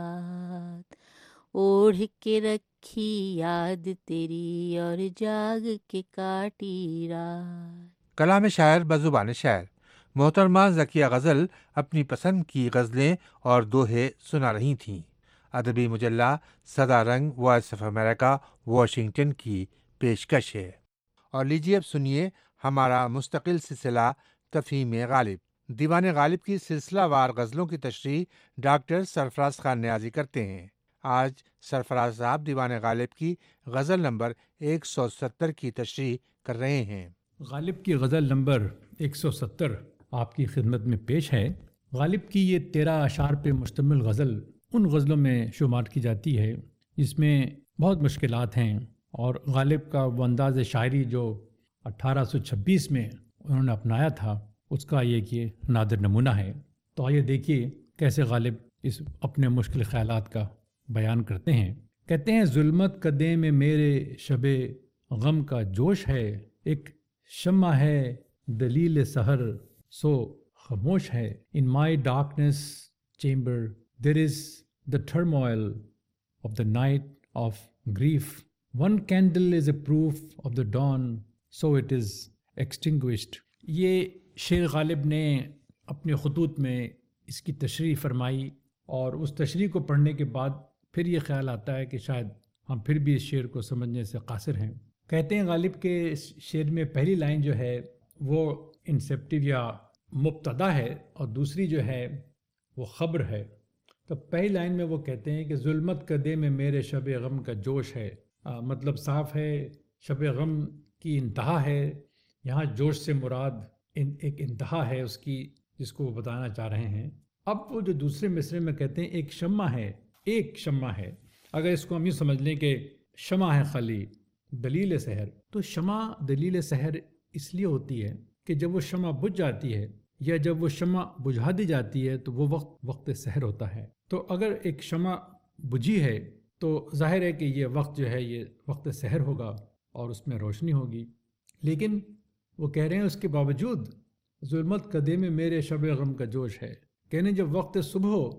रात। ओढ़ के रखी याद तेरी और जाग के काटी रात। कलाम शायर बजुबान शायर मोहतरमा ज़किया गज़ल अपनी पसंद की गज़लें और दोहे सुना रही थीं। अदबी मुजल्ला सदा रंग वॉइस ऑफ अमेरिका वाशिंगटन की पेशकश है। और लीजिए अब सुनिए हमारा मुस्तकिल सिलसिला तफ़हीम गालिब। दीवान गालिब की सिलसिलावार गज़लों की तशरीह डॉक्टर सरफराज खान नियाज़ी करते हैं। आज सरफराज साहब दीवान गालिब की गज़ल नंबर एक सौ सत्तर की तशरीह कर रहे हैं। गालिब की गज़ल नंबर एक सौ सत्तर आपकी खिदमत में पेश है। गालिब की ये तेरह अशार पे मुश्तमिल गज़ल उन गज़लों में शुमार की जाती है जिसमें बहुत मुश्किलात हैं, और गालिब का वो अंदाज़ शायरी जो अठारह सौ छब्बीस में उन्होंने अपनाया था उसका ये कि नादिर नमूना है। तो आइए देखिए कैसे गालिब इस अपने मुश्किल ख़यालात का बयान करते हैं। कहते हैं, जुल्मत कदे में मेरे शबे गम का जोश है, एक शम्मा है दलील सहर सो खामोश है। In my darkness chamber there is the turmoil of the night of grief, one candle is a proof of the dawn so it is extinguished. ये शेर गालिब ने अपने खतूत में इसकी तशरीह फरमाई, और उस तशरीह को पढ़ने के बाद फिर ये ख्याल आता है कि शायद हम फिर भी इस शेर को समझने से कासिर हैं। कहते हैं गालिब के शेर में पहली लाइन जो है वो इंसेप्टिव या मुब्तदा है और दूसरी जो है वो ख़बर है। तो पहली लाइन में वो कहते हैं कि जुल्मत कदे में मेरे शब गम का जोश है। आ, मतलब साफ़ है शब गम की इंतहा है। यहाँ जोश से मुराद इन, एक इंतहा है उसकी जिसको वो बताना चाह रहे हैं। अब वो जो दूसरे मिसरे में कहते हैं एक शम्मा है, एक शम्मा है। अगर इसको हम यूँ समझ लें कि शमा है खाली दलील सहर, तो शमा दलील सहर इसलिए होती है कि जब वो शमा बुझ जाती है या जब वो शमा बुझा दी जाती है तो वो वक्त वक्त सहर होता है। तो अगर एक शमा बुझी है तो जाहिर है कि ये वक्त जो है ये वक्त सहर होगा और उसमें रोशनी होगी। लेकिन वो कह रहे हैं उसके बावजूद जुल्मत कदे में मेरे शब गम का जोश है। कहने जब वक्त सुबह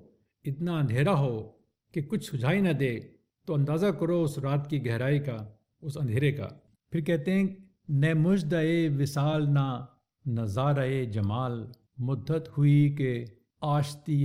اتنا اندھیرا ہو کہ کچھ سجھائی نہ دے تو اندازہ کرو اس رات کی گہرائی کا، اس اندھیرے کا۔ پھر کہتے ہیں نہ مژدۂ وصال نہ نظارۂ جمال، مدت ہوئی کہ آشتی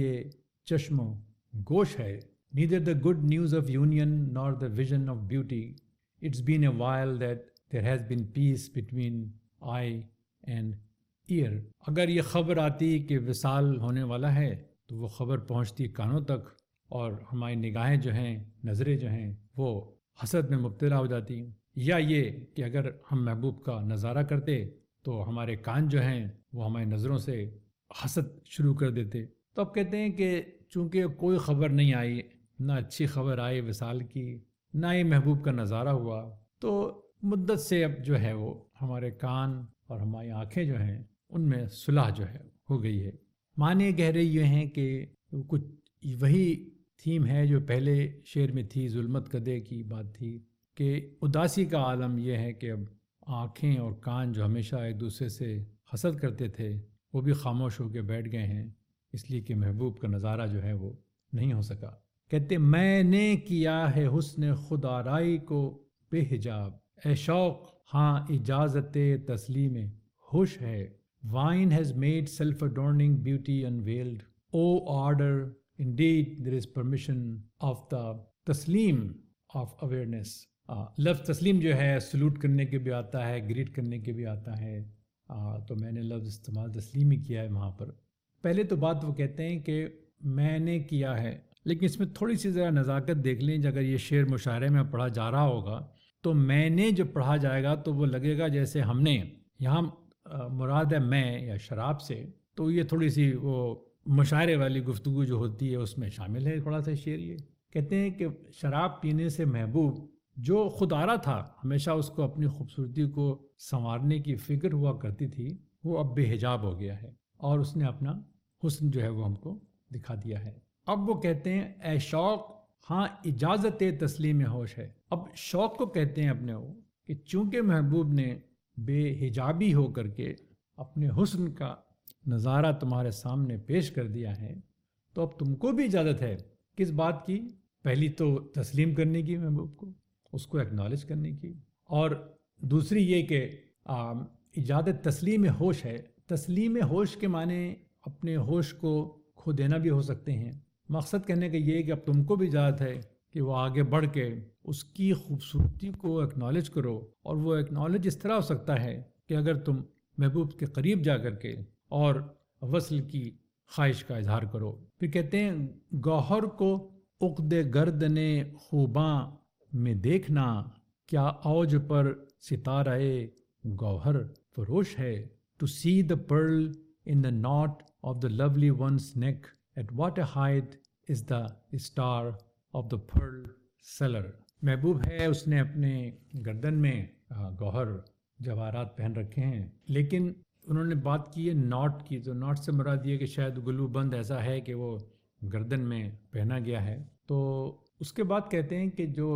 چشم و گوش ہے۔ Neither the good news of union nor the vision of beauty. It's been a while that there has been peace between eye and ear. اگر یہ خبر آتی کہ وصال ہونے والا ہے تو وہ خبر پہنچتی کانوں تک، اور ہماری نگاہیں جو ہیں، نظریں جو ہیں، وہ حسد میں مبتلا ہو جاتی۔ یا یہ کہ اگر ہم محبوب کا نظارہ کرتے تو ہمارے کان جو ہیں وہ ہماری نظروں سے حسد شروع کر دیتے۔ تو اب کہتے ہیں کہ چونکہ کوئی خبر نہیں آئی، نہ اچھی خبر آئی وصال کی، نہ ہی محبوب کا نظارہ ہوا، تو مدت سے اب جو ہے وہ ہمارے کان اور ہماری آنکھیں جو ہیں ان میں صلح جو ہے ہو گئی ہے۔ معنی گہرے یہ ہیں کہ کچھ وہی تھیم ہے جو پہلے شعر میں تھی، ظلمت کدے کی بات تھی، کہ اداسی کا عالم یہ ہے کہ اب آنکھیں اور کان جو ہمیشہ ایک دوسرے سے حسد کرتے تھے وہ بھی خاموش ہو کے بیٹھ گئے ہیں، اس لیے کہ محبوب کا نظارہ جو ہے وہ نہیں ہو سکا۔ کہتے میں نے کیا ہے حسن خود آرائی کو بے حجاب، اے شوق ہاں اجازت تسلیم ہوش ہے، wine has made self-adorning beauty unveiled. Oh order, indeed there is permission of the taslim of awareness. آ, لفظ تسلیم جو ہے سلوٹ کرنے کے بھی آتا ہے، گریٹ کرنے کے بھی آتا ہے، آ, تو میں نے لفظ استعمال تسلیم ہی کیا ہے وہاں پر۔ پہلے تو بات وہ کہتے ہیں کہ میں نے کیا ہے، لیکن اس میں تھوڑی سی ذرا نزاکت دیکھ لیں۔ اگر یہ شعر مشاعرے میں پڑھا جا رہا ہوگا تو میں نے جو پڑھا جائے گا تو وہ لگے گا جیسے ہم نے، یہاں مراد ہے میں یا شراب سے، تو یہ تھوڑی سی وہ مشاعرے والی گفتگو جو ہوتی ہے اس میں شامل ہے تھوڑا سا شعر۔ یہ کہتے ہیں کہ شراب پینے سے محبوب جو خود آرا تھا، ہمیشہ اس کو اپنی خوبصورتی کو سنوارنے کی فکر ہوا کرتی تھی، وہ اب بے حجاب ہو گیا ہے اور اس نے اپنا حسن جو ہے وہ ہم کو دکھا دیا ہے۔ اب وہ کہتے ہیں اے شوق ہاں اجازت تسلیم ہوش ہے۔ اب شوق کو کہتے ہیں اپنے وہ کہ چونکہ محبوب نے بے حجابی ہو کر کے اپنے حسن کا نظارہ تمہارے سامنے پیش کر دیا ہے، تو اب تم کو بھی اجازت ہے کس بات کی؟ پہلی تو تسلیم کرنے کی محبوب کو، اس کو ایکنالج کرنے کی، اور دوسری یہ کہ اجازت تسلیم ہوش ہے۔ تسلیم ہوش کے معنی اپنے ہوش کو کھو دینا بھی ہو سکتے ہیں۔ مقصد کہنے کا یہ ہے کہ اب تم کو بھی اجازت ہے کہ وہ آگے بڑھ کے اس کی خوبصورتی کو ایکنالج کرو، اور وہ ایکنالج اس طرح ہو سکتا ہے کہ اگر تم محبوب کے قریب جا کر کے اور وصل کی خواہش کا اظہار کرو۔ پھر کہتے ہیں گوہر کو عقد گردن خوباں میں دیکھنا، کیا اوج پر ستارہ گوہر فروش ہے۔ To see the pearl in the knot of the lovely one's neck, at what a height is the star of the pearl seller. محبوب ہے، اس نے اپنے گردن میں گوہر جواہرات پہن رکھے ہیں، لیکن انہوں نے بات کی ہے ناٹ کی، تو ناٹ سے مراد یہ کہ شاید گلو بند ایسا ہے کہ وہ گردن میں پہنا گیا ہے۔ تو اس کے بعد کہتے ہیں کہ جو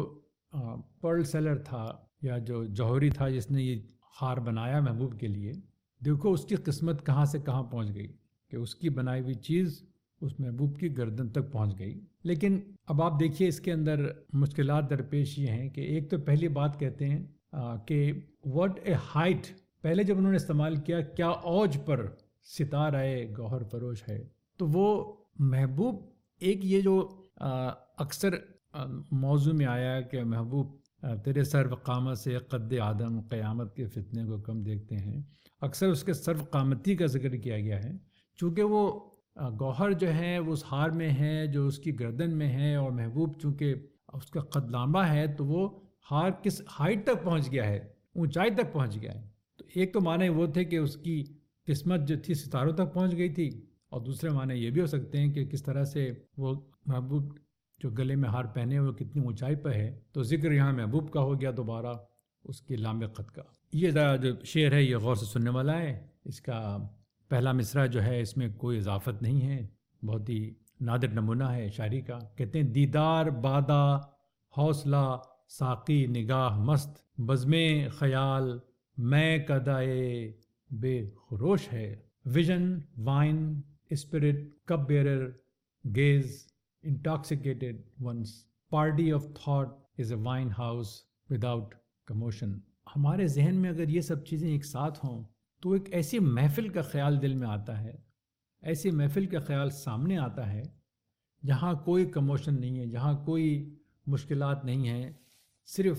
پرل سیلر تھا یا جو جوہری تھا جس نے یہ ہار بنایا محبوب کے لیے، دیکھو اس کی قسمت کہاں سے کہاں پہنچ گئی کہ اس کی بنائی ہوئی چیز اس محبوب کی گردن تک پہنچ گئی۔ لیکن اب آپ دیکھیے اس کے اندر مشکلات درپیش یہ ہیں کہ ایک تو پہلی بات کہتے ہیں آ, کہ واٹ اے ہائٹ، پہلے جب انہوں نے استعمال کیا کیا اوج پر ستارہ گوہر فروش ہے، تو وہ محبوب ایک یہ جو آ, اکثر آ, موضوع میں آیا کہ محبوب آ, تیرے سرو قامت سے قد آدم قیامت کے فتنے کو کم دیکھتے ہیں، اکثر اس کے سرو قامتی کا ذکر کیا گیا ہے، چونکہ وہ گوہر جو ہے وہ اس ہار میں ہے جو اس کی گردن میں ہے، اور محبوب چونکہ اس کا قد لمبا ہے تو وہ ہار کس ہائٹ تک پہنچ گیا ہے، اونچائی تک پہنچ گیا ہے۔ تو ایک تو معنی وہ تھے کہ اس کی قسمت جو تھی ستاروں تک پہنچ گئی تھی، اور دوسرے معنی یہ بھی ہو سکتے ہیں کہ کس طرح سے وہ محبوب جو گلے میں ہار پہنے وہ کتنی اونچائی پہ ہے، تو ذکر یہاں محبوب کا ہو گیا دوبارہ اس کے لامے قد کا۔ یہ جو شعر ہے یہ غور سے سننے والا ہے، اس کا پہلا مصرع جو ہے اس میں کوئی اضافت نہیں ہے، بہت ہی نادر نمونہ ہے شاعری کا۔ کہتے ہیں دیدار بادہ حوصلہ ساقی نگاہ مست، بزم خیال میں کدائے بے خروش ہے، vision wine spirit cup bearer gives intoxicated ones. Party of thought is a wine house without commotion. ہمارے ذہن میں اگر یہ سب چیزیں ایک ساتھ ہوں تو ایک ایسی محفل کا خیال دل میں آتا ہے، ایسی محفل کا خیال سامنے آتا ہے جہاں کوئی کموشن نہیں ہے، جہاں کوئی مشکلات نہیں ہیں، صرف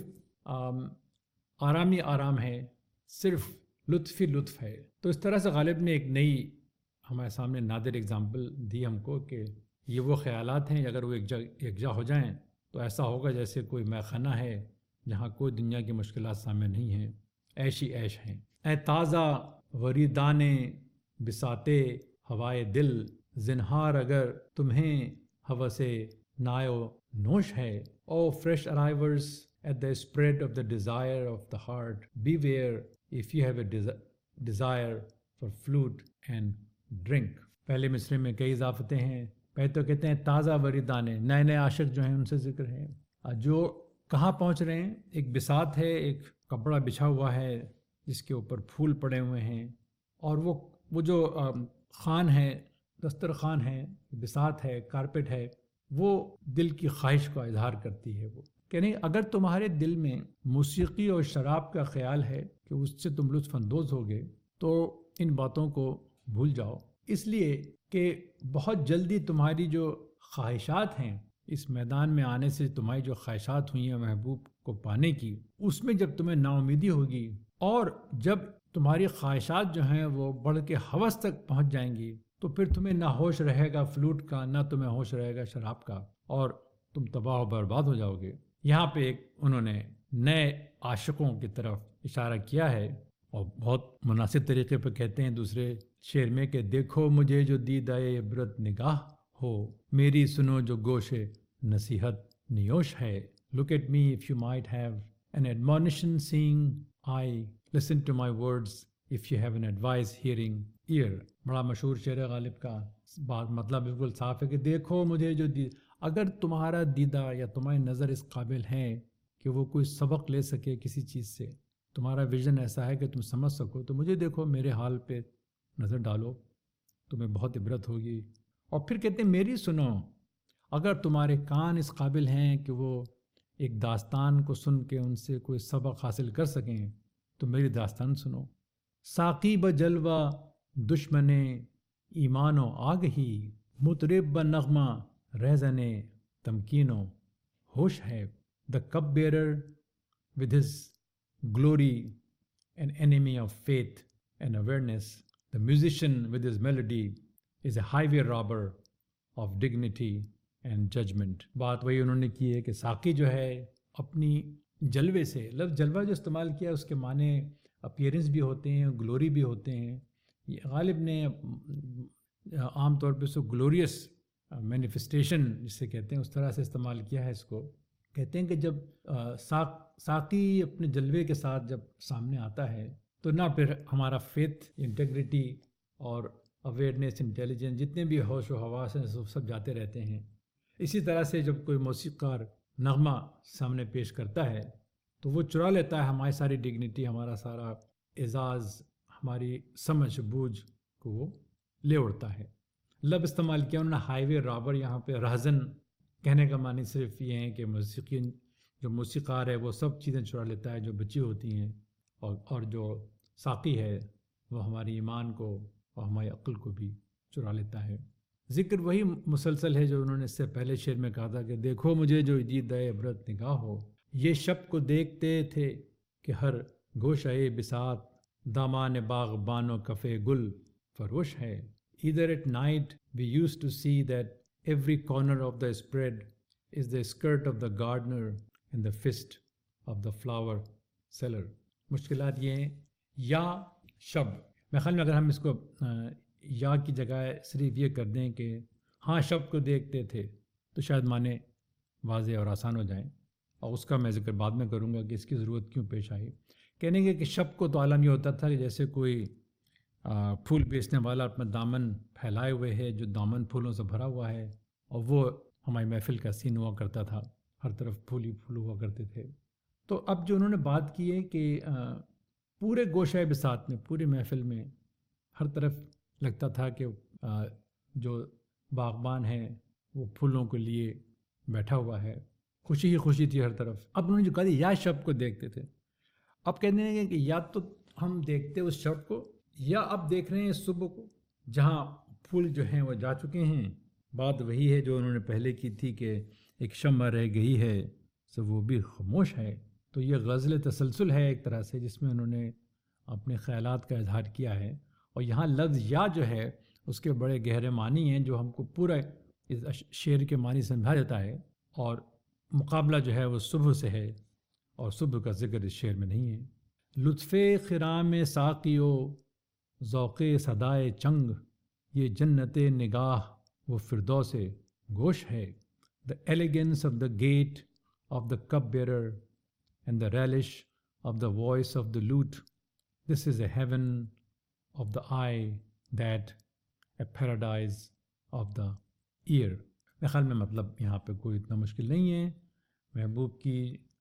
آرام ہی آرام ہے، صرف لطف ہی لطف ہے. تو اس طرح سے غالب نے ایک نئی ہمارے سامنے نادر اگزامپل دی ہم کو کہ یہ وہ خیالات ہیں، اگر وہ ایک جگہ یکجا ہو جائیں تو ایسا ہوگا جیسے کوئی میخانہ ہے جہاں کوئی دنیا کی مشکلات سامنے نہیں ہیں، عیش ہی عیش ہیں. اے تازہ وریدانے بساتے ہوائے دل، زنہار اگر تمہیں ہوس نایو نوش ہے. O fresh arrivers at the spread of the desire of the heart, beware if you have a desire for flute and drink. پہلے مصرے میں کئی اضافتیں ہیں. پہلے تو کہتے ہیں تازہ وریدانے، نئے نئے عاشق جو ہیں ان سے ذکر ہے، جو کہاں پہنچ رہے ہیں. ایک بساط ہے، ایک کپڑا بچھا ہوا ہے جس کے اوپر پھول پڑے ہوئے ہیں، اور وہ وہ جو خان ہے، دسترخوان ہے، بساط ہے، کارپیٹ ہے، وہ دل کی خواہش کا اظہار کرتی ہے. وہ یعنی اگر تمہارے دل میں موسیقی اور شراب کا خیال ہے کہ اس سے تم لطف اندوز ہوگے تو ان باتوں کو بھول جاؤ، اس لیے کہ بہت جلدی تمہاری جو خواہشات ہیں، اس میدان میں آنے سے تمہاری جو خواہشات ہوئی ہیں محبوب کو پانے کی، اس میں جب تمہیں نا امیدی ہوگی اور جب تمہاری خواہشات جو ہیں وہ بڑھ کے ہوس تک پہنچ جائیں گی تو پھر تمہیں نہ ہوش رہے گا فلوٹ کا، نہ تمہیں ہوش رہے گا شراب کا، اور تم تباہ و برباد ہو جاؤ گے. یہاں پہ ایک انہوں نے نئے عاشقوں کی طرف اشارہ کیا ہے اور بہت مناسب طریقے پہ کہتے ہیں دوسرے شعر میں کہ دیکھو مجھے جو دیدۂ عبرت نگاہ ہو، میری سنو جو گوش نصیحت نیوش ہے. Look at me if you might have an admonition seeing eye, listen to my words if you have an advice hearing ear. بڑا مشہور شعر ہے غالب کا. بات مطلب بالکل صاف ہے کہ دیکھو مجھے جو دی اگر تمہارا دیدہ یا تمہاری نظر اس قابل ہے کہ وہ کوئی سبق لے سکے کسی چیز سے، تمہارا ویژن ایسا ہے کہ تم سمجھ سکو، تو مجھے دیکھو، میرے حال پہ نظر ڈالو، تمہیں بہت عبرت ہوگی. اور پھر کہتے ہیں میری سنو، اگر تمہارے کان اس قابل ہیں کہ وہ ایک داستان کو سن کے ان سے کوئی سبق حاصل کر سکیں تو میری داستان سنو. ساقی بجلوہ دشمن ایمان و آگہی، مطرب بنغمہ رہزن تمکین و ہوش ہے. The cup bearer with his glory an enemy of faith and awareness, the musician with his melody is a highway robber of dignity and judgment. بات وہی انہوں نے کی ہے کہ ساقی جو ہے اپنی جلوے سے، لفظ جلوہ جو استعمال کیا اس کے معنی اپیئرنس بھی ہوتے ہیں، گلوری بھی ہوتے ہیں. یہ غالب نے عام طور پہ اس کو گلوریس مینیفیسٹیشن جسے کہتے ہیں اس طرح سے استعمال کیا ہے. اس کو کہتے ہیں کہ جب ساق ساقی اپنے جلوے کے ساتھ جب سامنے آتا ہے تو نہ پھر ہمارا فیتھ، انٹیگریٹی اور اویئرنیس، انٹیلیجنس، جتنے بھی ہوش و حواس ہیں سب جاتے رہتے ہیں. اسی طرح سے جب کوئی موسیقار نغمہ سامنے پیش کرتا ہے تو وہ چرا لیتا ہے ہماری ساری ڈگنیٹی، ہمارا سارا اعزاز، ہماری سمجھ بوجھ کو وہ لے اڑتا ہے. لب استعمال کیا انہوں نے ہائی وے رابر. یہاں پہ رہزن کہنے کا معنی صرف یہ ہے کہ موسیقی جو موسیقار ہے وہ سب چیزیں چرا لیتا ہے جو بچی ہوتی ہیں، اور اور جو ساقی ہے وہ ہماری ایمان کو اور ہماری عقل کو بھی چرا لیتا ہے. ذکر وہی مسلسل ہے جو انہوں نے اس سے پہلے شعر میں کہا تھا کہ دیکھو مجھے جو دیدۂ عبرت نگاہ ہو، یہ شب کو دیکھتے تھے کہ ہر گوشۂ بساط دامان باغبان و کف گل فروش ہے. Either at night we used to see that every corner of the spread is the skirt of the gardener and the fist of the flower seller. مشکلات یہ ہیں یا شب. میرے خیال میں اگر ہم اس کو یا کی جگہ صرف یہ کر دیں کہ ہاں شب کو دیکھتے تھے تو شاید معنی واضح اور آسان ہو جائیں، اور اس کا میں ذکر بعد میں کروں گا کہ اس کی ضرورت کیوں پیش آئی. کہنے کے کہ شب کو تو عالم یہ ہوتا تھا کہ جیسے کوئی پھول بیچنے والا اپنا دامن پھیلائے ہوئے ہے، جو دامن پھولوں سے بھرا ہوا ہے، اور وہ ہماری محفل کا سین ہوا کرتا تھا، ہر طرف پھول ہی پھول ہوا کرتے تھے. تو اب جو انہوں نے بات کی ہے کہ پورے گوشۂ بساط میں، پوری محفل میں ہر طرف لگتا تھا کہ جو باغبان ہیں وہ پھولوں کے لیے بیٹھا ہوا ہے، خوشی ہی خوشی تھی ہر طرف. اب انہوں نے جو کہا یا شب کو دیکھتے تھے، اب کہتے ہیں کہ یا تو ہم دیکھتے اس شب کو یا اب دیکھ رہے ہیں صبح کو جہاں پھول جو ہیں وہ جا چکے ہیں. بات وہی ہے جو انہوں نے پہلے کی تھی کہ ایک شمع رہ گئی ہے سو وہ بھی خاموش ہے. تو یہ غزل تسلسل ہے ایک طرح سے جس میں انہوں نے اپنے خیالات کا اظہار کیا ہے. اور یہاں لفظ یا جو ہے اس کے بڑے گہرے معنی ہیں جو ہم کو پورا اس شعر کے معنی سمجھا دیتا ہے. اور مقابلہ جو ہے وہ صبح سے ہے اور صبح کا ذکر اس شعر میں نہیں ہے. لطف خرام ساقی و ذوق صدائے چنگ، یہ جنت نگاہ وہ فردوس گوش ہے. The elegance of the gait of the cup bearer and the relish of the voice of the lute, this is a heaven of the eye that a paradise of the ear. میرے خیال میں مطلب یہاں پہ کوئی اتنا مشکل نہیں ہے. محبوب کی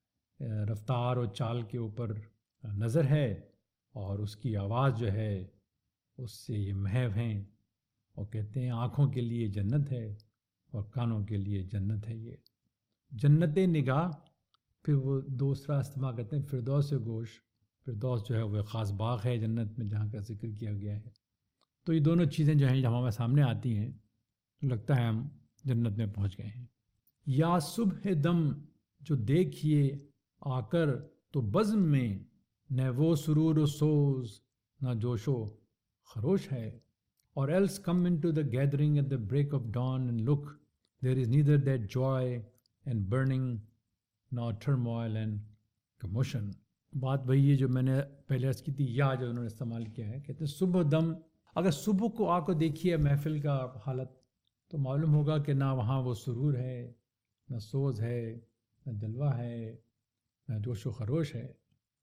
رفتار اور چال کے اوپر نظر ہے اور اس کی آواز جو ہے اس سے یہ محو ہیں اور کہتے ہیں آنکھوں کے لیے جنت ہے اور کانوں کے لیے جنت ہے. یہ جنت نگاہ، پھر وہ دوسرا استعمال کرتے ہیں فردوس گوش. فردوس جو ہے وہ خاص باغ ہے جنت میں جہاں کا ذکر کیا گیا ہے. تو یہ دونوں چیزیں جو ہیں جب ہمارے سامنے آتی ہیں تو لگتا ہے ہم جنت میں پہنچ گئے ہیں. یا صبح دم جو دیکھیے آ کر تو بزم میں، نہ وہ سرور و سوز نہ جوش و خروش ہے. Or else come into the gathering at the break of dawn and look, there is neither that joy and burning nor turmoil and commotion. بات وہی ہے جو میں نے پہلے عرض کی تھی، یا جو انہوں نے استعمال کیا ہے. کہتے ہیں صبح دم، اگر صبح کو آ کو دیکھیے محفل کا حالت تو معلوم ہوگا کہ نہ وہاں وہ سرور ہے، نہ سوز ہے، نہ جلوہ ہے، نہ جوش و خروش ہے.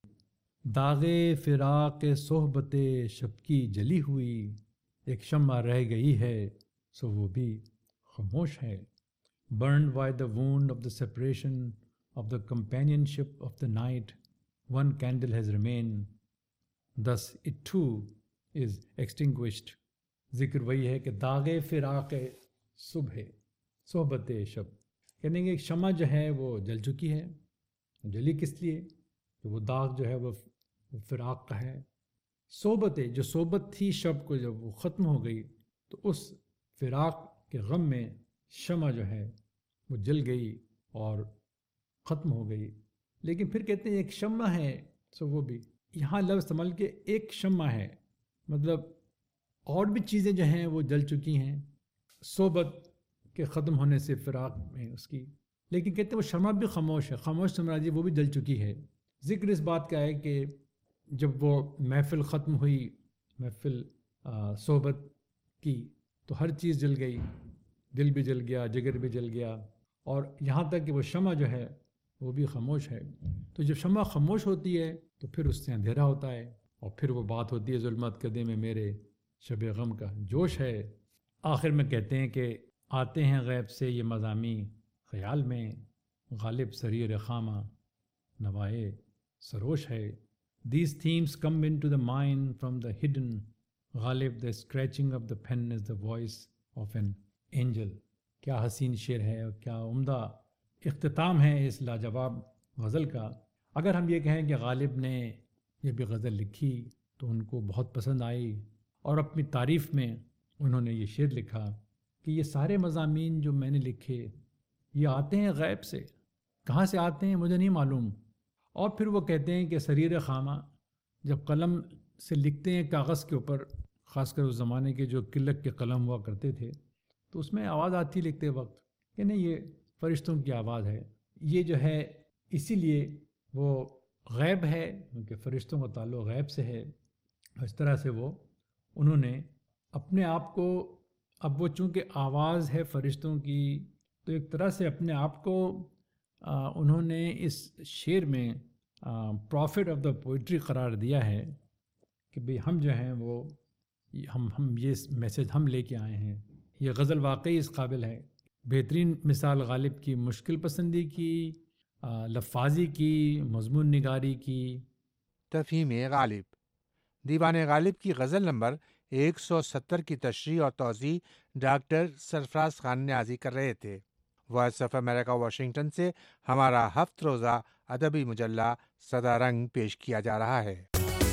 داغ فراق صحبت شب کی جلی ہوئی، ایک شمع رہ گئی ہے سو وہ بھی خاموش ہے. Burned by the wound of the separation of the companionship of the night, one candle has remained, thus it too is extinguished. ذکر وہی ہے کہ داغ فراق صبح صحبت شب، کہنے کہ ایک شمع جو ہے وہ جل چکی ہے. جلی کس لیے؟ کہ وہ داغ جو ہے وہ فراق کا ہے. صحبت جو صحبت تھی شب کو جب وہ ختم ہو گئی تو اس فراق کے غم میں شمع جو ہے وہ جل گئی اور ختم ہو گئی. لیکن پھر کہتے ہیں ایک شمع ہے سو وہ بھی، یہاں لفظ استعمال کہ ایک شمع ہے، مطلب اور بھی چیزیں جو ہیں وہ جل چکی ہیں صحبت کے ختم ہونے سے فراق میں اس کی. لیکن کہتے ہیں وہ شمع بھی خاموش ہے. خاموش سے مراد وہ بھی جل چکی ہے. ذکر اس بات کا ہے کہ جب وہ محفل ختم ہوئی، محفل صحبت کی، تو ہر چیز جل گئی، دل بھی جل گیا، جگر بھی جل گیا، اور یہاں تک کہ وہ شمع جو ہے وہ بھی خاموش ہے. تو جب شمع خاموش ہوتی ہے تو پھر اس سے اندھیرا ہوتا ہے، اور پھر وہ بات ہوتی ہے ظلمت کدے میں میرے شب غم کا جوش ہے. آخر میں کہتے ہیں کہ آتے ہیں غیب سے یہ مضامین خیال میں، غالب سریر خامہ نوائے سروش ہے. These themes come into the mind from the hidden. Ghalib the scratching of the pen is the voice of an angel. کیا حسین شعر ہے اور کیا عمدہ اختتام ہے اس لاجواب غزل کا. اگر ہم یہ کہیں کہ غالب نے یہ بھی غزل لکھی تو ان کو بہت پسند آئی، اور اپنی تعریف میں انہوں نے یہ شعر لکھا کہ یہ سارے مضامین جو میں نے لکھے یہ آتے ہیں غیب سے. کہاں سے آتے ہیں مجھے نہیں معلوم. اور پھر وہ کہتے ہیں کہ سریر خامہ، جب قلم سے لکھتے ہیں کاغذ کے اوپر، خاص کر اس زمانے کے جو قلت کے قلم ہوا کرتے تھے، تو اس میں آواز آتی لکھتے وقت کہ نہیں یہ فرشتوں کی آواز ہے. یہ جو ہے اسی لیے وہ غیب ہے کیونکہ فرشتوں کا تعلق غیب سے ہے. اس طرح سے وہ انہوں نے اپنے آپ کو، اب وہ چونکہ آواز ہے فرشتوں کی، تو ایک طرح سے اپنے آپ کو آ, انہوں نے اس شعر میں پروفٹ آف دا پوئٹری قرار دیا ہے کہ بھئی ہم جو ہیں وہ ہم ہم یہ میسج ہم لے کے آئے ہیں. یہ غزل واقعی اس قابل ہے. بہترین مثال غالب کی مشکل پسندی کی، آ, لفاظی کی، مضمون نگاری کی. تفہیم غالب، دیوان غالب کی غزل نمبر ایک سو ستر کی تشریح اور توضیح ڈاکٹر سرفراز خان نیازی کر رہے تھے۔ وائس آف امریکہ واشنگٹن سے ہمارا ہفت روزہ ادبی مجلہ صدا رنگ پیش کیا جا رہا ہے۔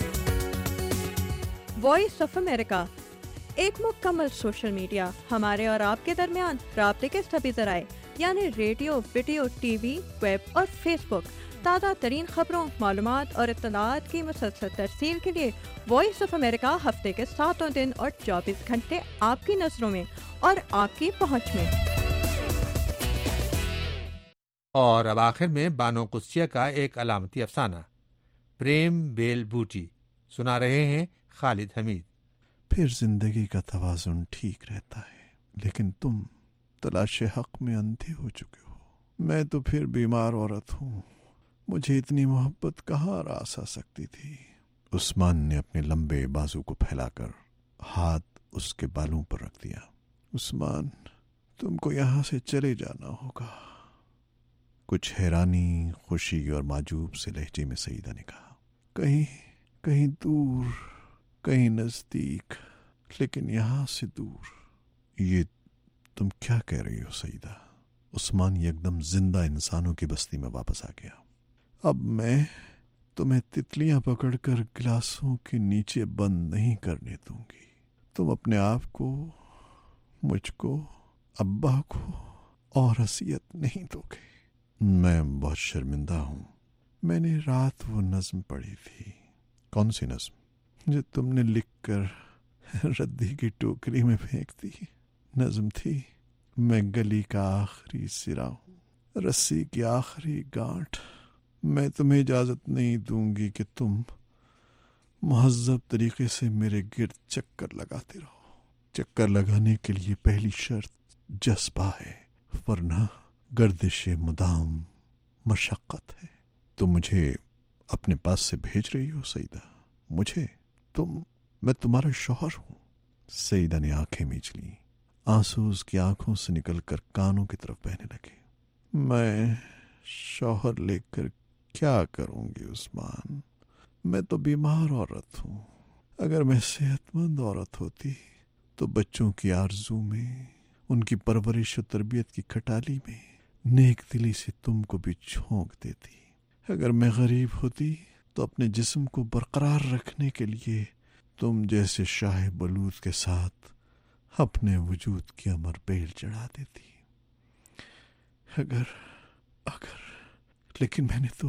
وائس آف امریکہ ایک مکمل سوشل میڈیا، ہمارے اور آپ کے درمیان رابطے کے سبھی ذرائع یعنی radio, video, TV, web اور فیس بک۔ تازہ ترین خبروں، معلومات اور اطلاعات کی مسلسل ترسیل کے لیے وائس آف امریکہ ہفتے کے ساتوں دن اور چوبیس گھنٹے آپ کی نظروں میں اور آپ کی پہنچ میں۔ اور اب آخر میں بانو قدسیہ کا ایک علامتی افسانہ، پریم بیل بوٹی، سنا رہے ہیں خالد حمید۔ پھر زندگی کا توازن ٹھیک رہتا ہے، لیکن تم تلاش حق میں اندھے ہو چکے ہو۔ میں تو پھر بیمار عورت ہوں، مجھے اتنی محبت کہاں راس آ سکتی تھی۔ عثمان نے اپنے لمبے بازو کو پھیلا کر ہاتھ اس کے بالوں پر رکھ دیا۔ عثمان، تم کو یہاں سے چلے جانا ہوگا۔ کچھ حیرانی، خوشی اور معجوب سے لہجے میں سعیدہ نے کہا، کہیں کہیں دور، کہیں نزدیک، لیکن یہاں سے دور۔ یہ تم کیا کہہ رہی ہو سعیدہ؟ عثمان یکدم زندہ انسانوں کی بستی میں واپس آ گیا۔ اب میں تمہیں تتلیاں پکڑ کر گلاسوں کے نیچے بند نہیں کرنے دوں گی۔ تم اپنے آپ کو، مجھ کو، ابا کو اور اذیت نہیں دو گے۔ میں بہت شرمندہ ہوں۔ میں نے رات وہ نظم پڑھی تھی۔ کون سی نظم؟ جو تم نے لکھ کر ردی کی ٹوکری میں پھینک دی۔ نظم تھی، میں گلی کا آخری سرا ہوں، رسی کی آخری گانٹھ۔ میں تمہیں اجازت نہیں دوں گی کہ تم مہذب طریقے سے میرے گرد چکر لگاتے رہو۔ چکر لگانے کے لیے پہلی شرط جذبہ ہے، ورنہ گردش مدام مشقت ہے۔ تم مجھے اپنے پاس سے بھیج رہی ہو سعیدہ؟ مجھے؟ تم میں تمہارا شوہر ہوں۔ سعیدہ نے آنکھیں میچ لیں، آنسو اس کی آنکھوں سے نکل کر کانوں کی طرف بہنے لگے۔ میں شوہر لے کر کیا کروں گی عثمان؟ میں تو بیمار عورت ہوں۔ اگر میں صحت مند عورت ہوتی تو بچوں کی آرزو میں، ان کی پرورش و تربیت کی کھٹالی میں نیک دلی سے تم کو بھی جھونک دیتی۔ اگر میں غریب ہوتی تو اپنے جسم کو برقرار رکھنے کے لیے تم جیسے شاہ بلوط کے ساتھ اپنے وجود کی امر بیل چڑھا دیتی۔ اگر اگر لیکن میں نے تو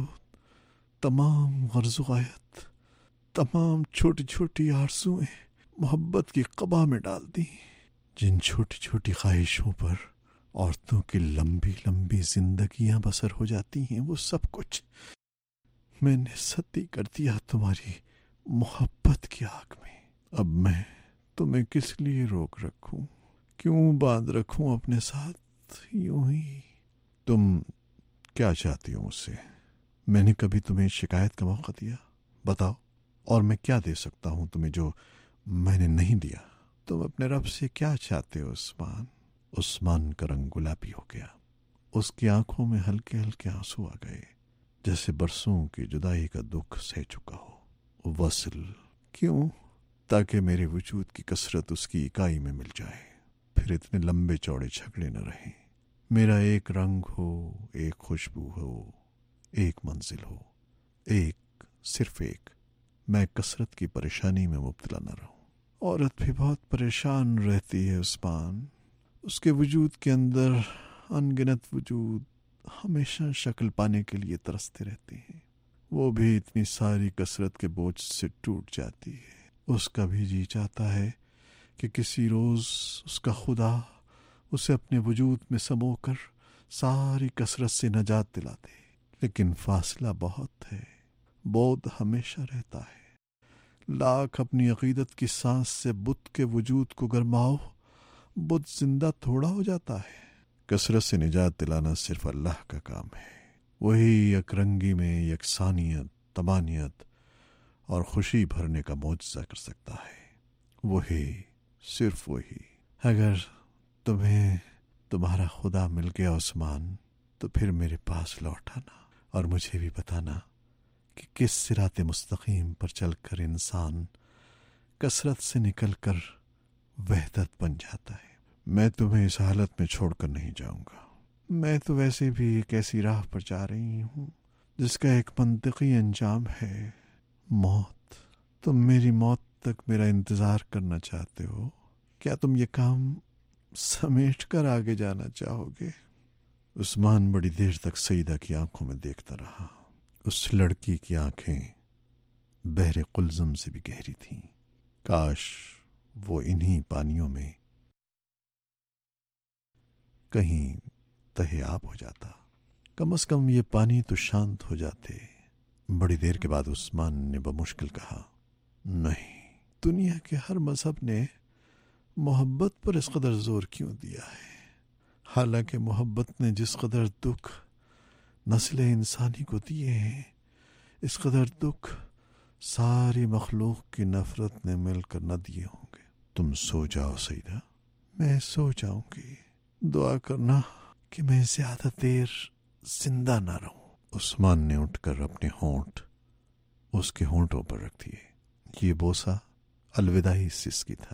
تمام غرض و غایت، تمام چھوٹی چھوٹی آرزویں محبت کی قبا میں ڈال دی۔ جن چھوٹی چھوٹی خواہشوں پر عورتوں کی لمبی لمبی زندگیاں بسر ہو جاتی ہیں، وہ سب کچھ میں نے ستی کر دیا تمہاری محبت کی آگ میں۔ اب میں تمہیں کس لیے روک رکھوں؟ کیوں باندھ رکھوں اپنے ساتھ یوں ہی؟ تم کیا چاہتی ہو مجھ سے؟ میں نے کبھی تمہیں شکایت کا موقع دیا؟ بتاؤ، اور میں کیا دے سکتا ہوں تمہیں جو میں نے نہیں دیا؟ تم اپنے رب سے کیا چاہتے ہو عثمان؟ عثمان کا رنگ گلابی ہو گیا، اس کی آنکھوں میں ہلکے ہلکے آنسو آ گئے، جیسے برسوں کی جدائی کا دکھ سہ چکا ہو۔ وصل کیوں؟ تاکہ میرے وجود کی کثرت اس کی اکائی میں مل جائے، پھر اتنے لمبے چوڑے جھگڑے نہ رہیں۔ میرا ایک رنگ ہو، ایک خوشبو ہو، ایک منزل ہو، ایک، صرف ایک۔ میں کثرت کی پریشانی میں مبتلا نہ رہوں۔ عورت بھی بہت پریشان رہتی ہے عثمان، اس کے وجود کے اندر ان گنت وجود ہمیشہ شکل پانے کے لیے ترستے رہتے ہیں۔ وہ بھی اتنی ساری کثرت کے بوجھ سے ٹوٹ جاتی ہے۔ اس کا بھی جی چاہتا ہے کہ کسی روز اس کا خدا اسے اپنے وجود میں سمو کر ساری کثرت سے نجات دلا دے، لیکن فاصلہ بہت ہے، بودھ ہمیشہ رہتا ہے۔ لاکھ اپنی عقیدت کی سانس سے بت کے وجود کو گرماؤ، بت زندہ تھوڑا ہو جاتا ہے۔ کثرت سے نجات دلانا صرف اللہ کا کام ہے، وہی یک رنگی میں یکسانیت، تمانیت اور خوشی بھرنے کا معجزہ کر سکتا ہے، وہی، صرف وہی۔ اگر تمہیں تمہارا خدا مل گیا عثمان، تو پھر میرے پاس لوٹ آنا اور مجھے بھی بتانا کہ کس صراط مستقیم پر چل کر انسان کثرت سے نکل کر وحدت بن جاتا ہے۔ میں تمہیں اس حالت میں چھوڑ کر نہیں جاؤں گا۔ میں تو ویسے بھی ایک ایسی راہ پر جا رہی ہوں جس کا ایک منطقی انجام ہے موت۔ تم میری موت تک میرا انتظار کرنا چاہتے ہو؟ کیا تم یہ کام سمیٹ کر آگے جانا چاہو گے؟ عثمان بڑی دیر تک سیدہ کی آنکھوں میں دیکھتا رہا۔ اس لڑکی کی آنکھیں بحر قلزم سے بھی گہری تھیں۔ کاش وہ انہی پانیوں میں کہیں تہے آب ہو جاتا، کم از کم یہ پانی تو شانت ہو جاتے۔ بڑی دیر کے بعد عثمان نے بمشکل کہا، نہیں، دنیا کے ہر مذہب نے محبت پر اس قدر زور کیوں دیا ہے؟ حالانکہ محبت نے جس قدر دکھ نسل انسانی کو دیے ہیں، اس قدر دکھ ساری مخلوق کی نفرت نے مل کر نہ دیے ہوں گے۔ تم سو جاؤ سیدہ، میں سو جاؤں گی۔ دعا کرنا کہ میں زیادہ دیر زندہ نہ رہوں۔ عثمان نے اٹھ کر اپنے ہونٹ اس کے ہونٹوں پر رکھ دیے۔ یہ بوسہ الوداعی سسکی تھا۔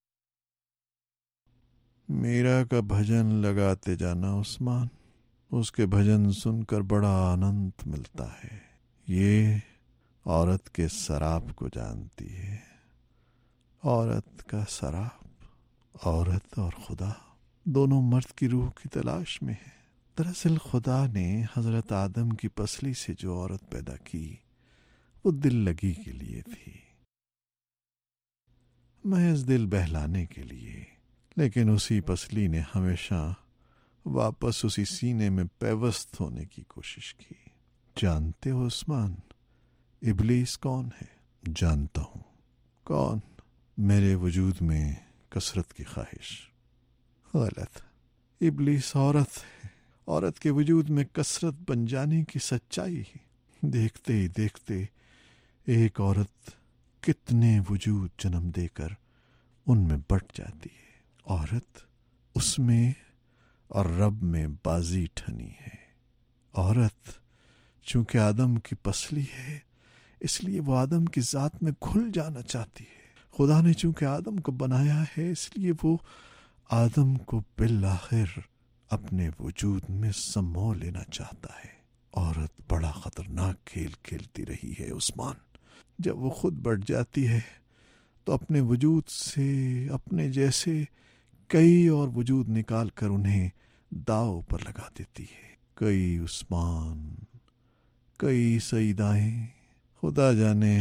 میرا کا بھجن لگاتے جانا عثمان، اس کے بھجن سن کر بڑا آنند ملتا ہے۔ یہ عورت کے سراب کو جانتی ہے۔ عورت کا سراب، عورت اور خدا دونوں مرد کی روح کی تلاش میں ہے۔ دراصل خدا نے حضرت آدم کی پسلی سے جو عورت پیدا کی وہ دل لگی کے لیے تھی، محض دل بہلانے کے لیے، لیکن اسی پسلی نے ہمیشہ واپس اسی سینے میں پیوست ہونے کی کوشش کی۔ جانتے ہو عثمان، ابلیس کون ہے؟ جانتا ہوں۔ کون؟ میرے وجود میں کثرت کی خواہش۔ غلط، ابلیس عورت ہے۔ عورت کے وجود میں کثرت بن جانے کی سچائی، دیکھتے ہی دیکھتے ایک عورت کتنے وجود جنم دے کر ان میں بٹ جاتی ہے۔ عورت اس میں اور رب میں بازی ٹھنی ہے۔ عورت چونکہ آدم کی پسلی ہے، اس لیے وہ آدم کی ذات میں گھل جانا چاہتی ہے۔ خدا نے چونکہ آدم کو بنایا ہے، اس لیے وہ آدم کو بالآخر اپنے وجود میں سمو لینا چاہتا ہے۔ عورت بڑا خطرناک کھیل کھیلتی رہی ہے عثمان۔ جب وہ خود بڑھ جاتی ہے تو اپنے وجود سے اپنے جیسے کئی اور وجود نکال کر انہیں داؤ پر لگا دیتی ہے۔ کئی عثمان، کئی سیدائیں، خدا جانے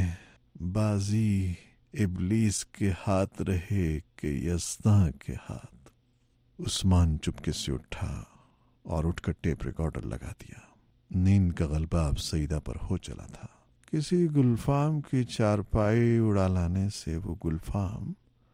بازی ابلیس کے ہاتھ رہے کہ یزداں کے ہاتھ۔ عثمان چپکے سے اٹھا اور اٹھ کر ٹیپ ریکارڈر لگا دیا۔ نیند کا غلبہ اب سیدہ پر ہو چلا تھا۔ کسی گلفام کی چارپائی اڑا لانے سے وہ گلفام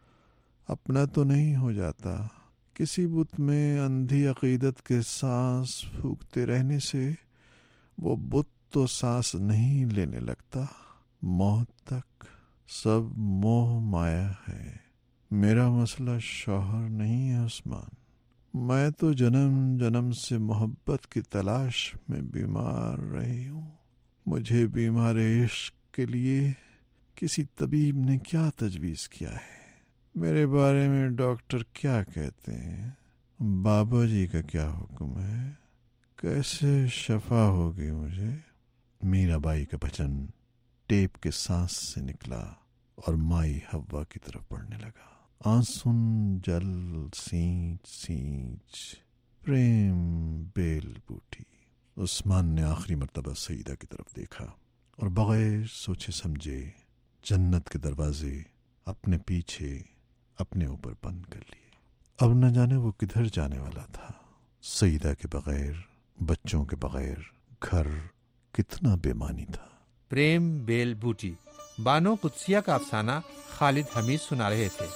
اپنا تو نہیں ہو جاتا، کسی بت میں اندھی عقیدت کے سانس پھونکتے رہنے سے وہ بت تو سانس نہیں لینے لگتا۔ موت تک سب موہ مایا ہے۔ میرا مسئلہ شوہر نہیں ہے عثمان، میں تو جنم جنم سے محبت کی تلاش میں بیمار رہی ہوں۔ مجھے بیمار عشق کے لیے کسی طبیب نے کیا تجویز کیا ہے؟ میرے بارے میں ڈاکٹر کیا کہتے ہیں؟ بابا جی کا کیا حکم ہے؟ کیسے شفا ہوگی مجھے؟ میرا بائی کا بچن ٹیپ کے سانس سے نکلا اور مائی ہوا کی طرف بڑھنے لگا۔ آنسن جل سینچ سینچ پریم بیل بوٹی۔ عثمان نے آخری مرتبہ سیدہ کی طرف دیکھا اور بغیر سوچے سمجھے جنت کے دروازے اپنے پیچھے اپنے اوپر بند کر لیے۔ اب نہ جانے وہ کدھر جانے والا تھا۔ سیدہ کے بغیر، بچوں کے بغیر گھر کتنا بے معنی تھا۔ پریم بیل بوٹی، بانو قدسیہ کا افسانہ خالد حمید سنا رہے تھے۔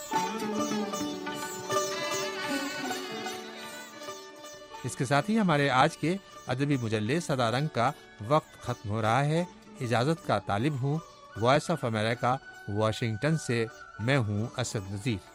اس کے ساتھ ہی ہمارے آج کے ادبی مجلے صدا رنگ کا وقت ختم ہو رہا ہے۔ اجازت کا طالب ہوں۔ وائس آف امریکہ واشنگٹن سے میں ہوں اسد نذیر۔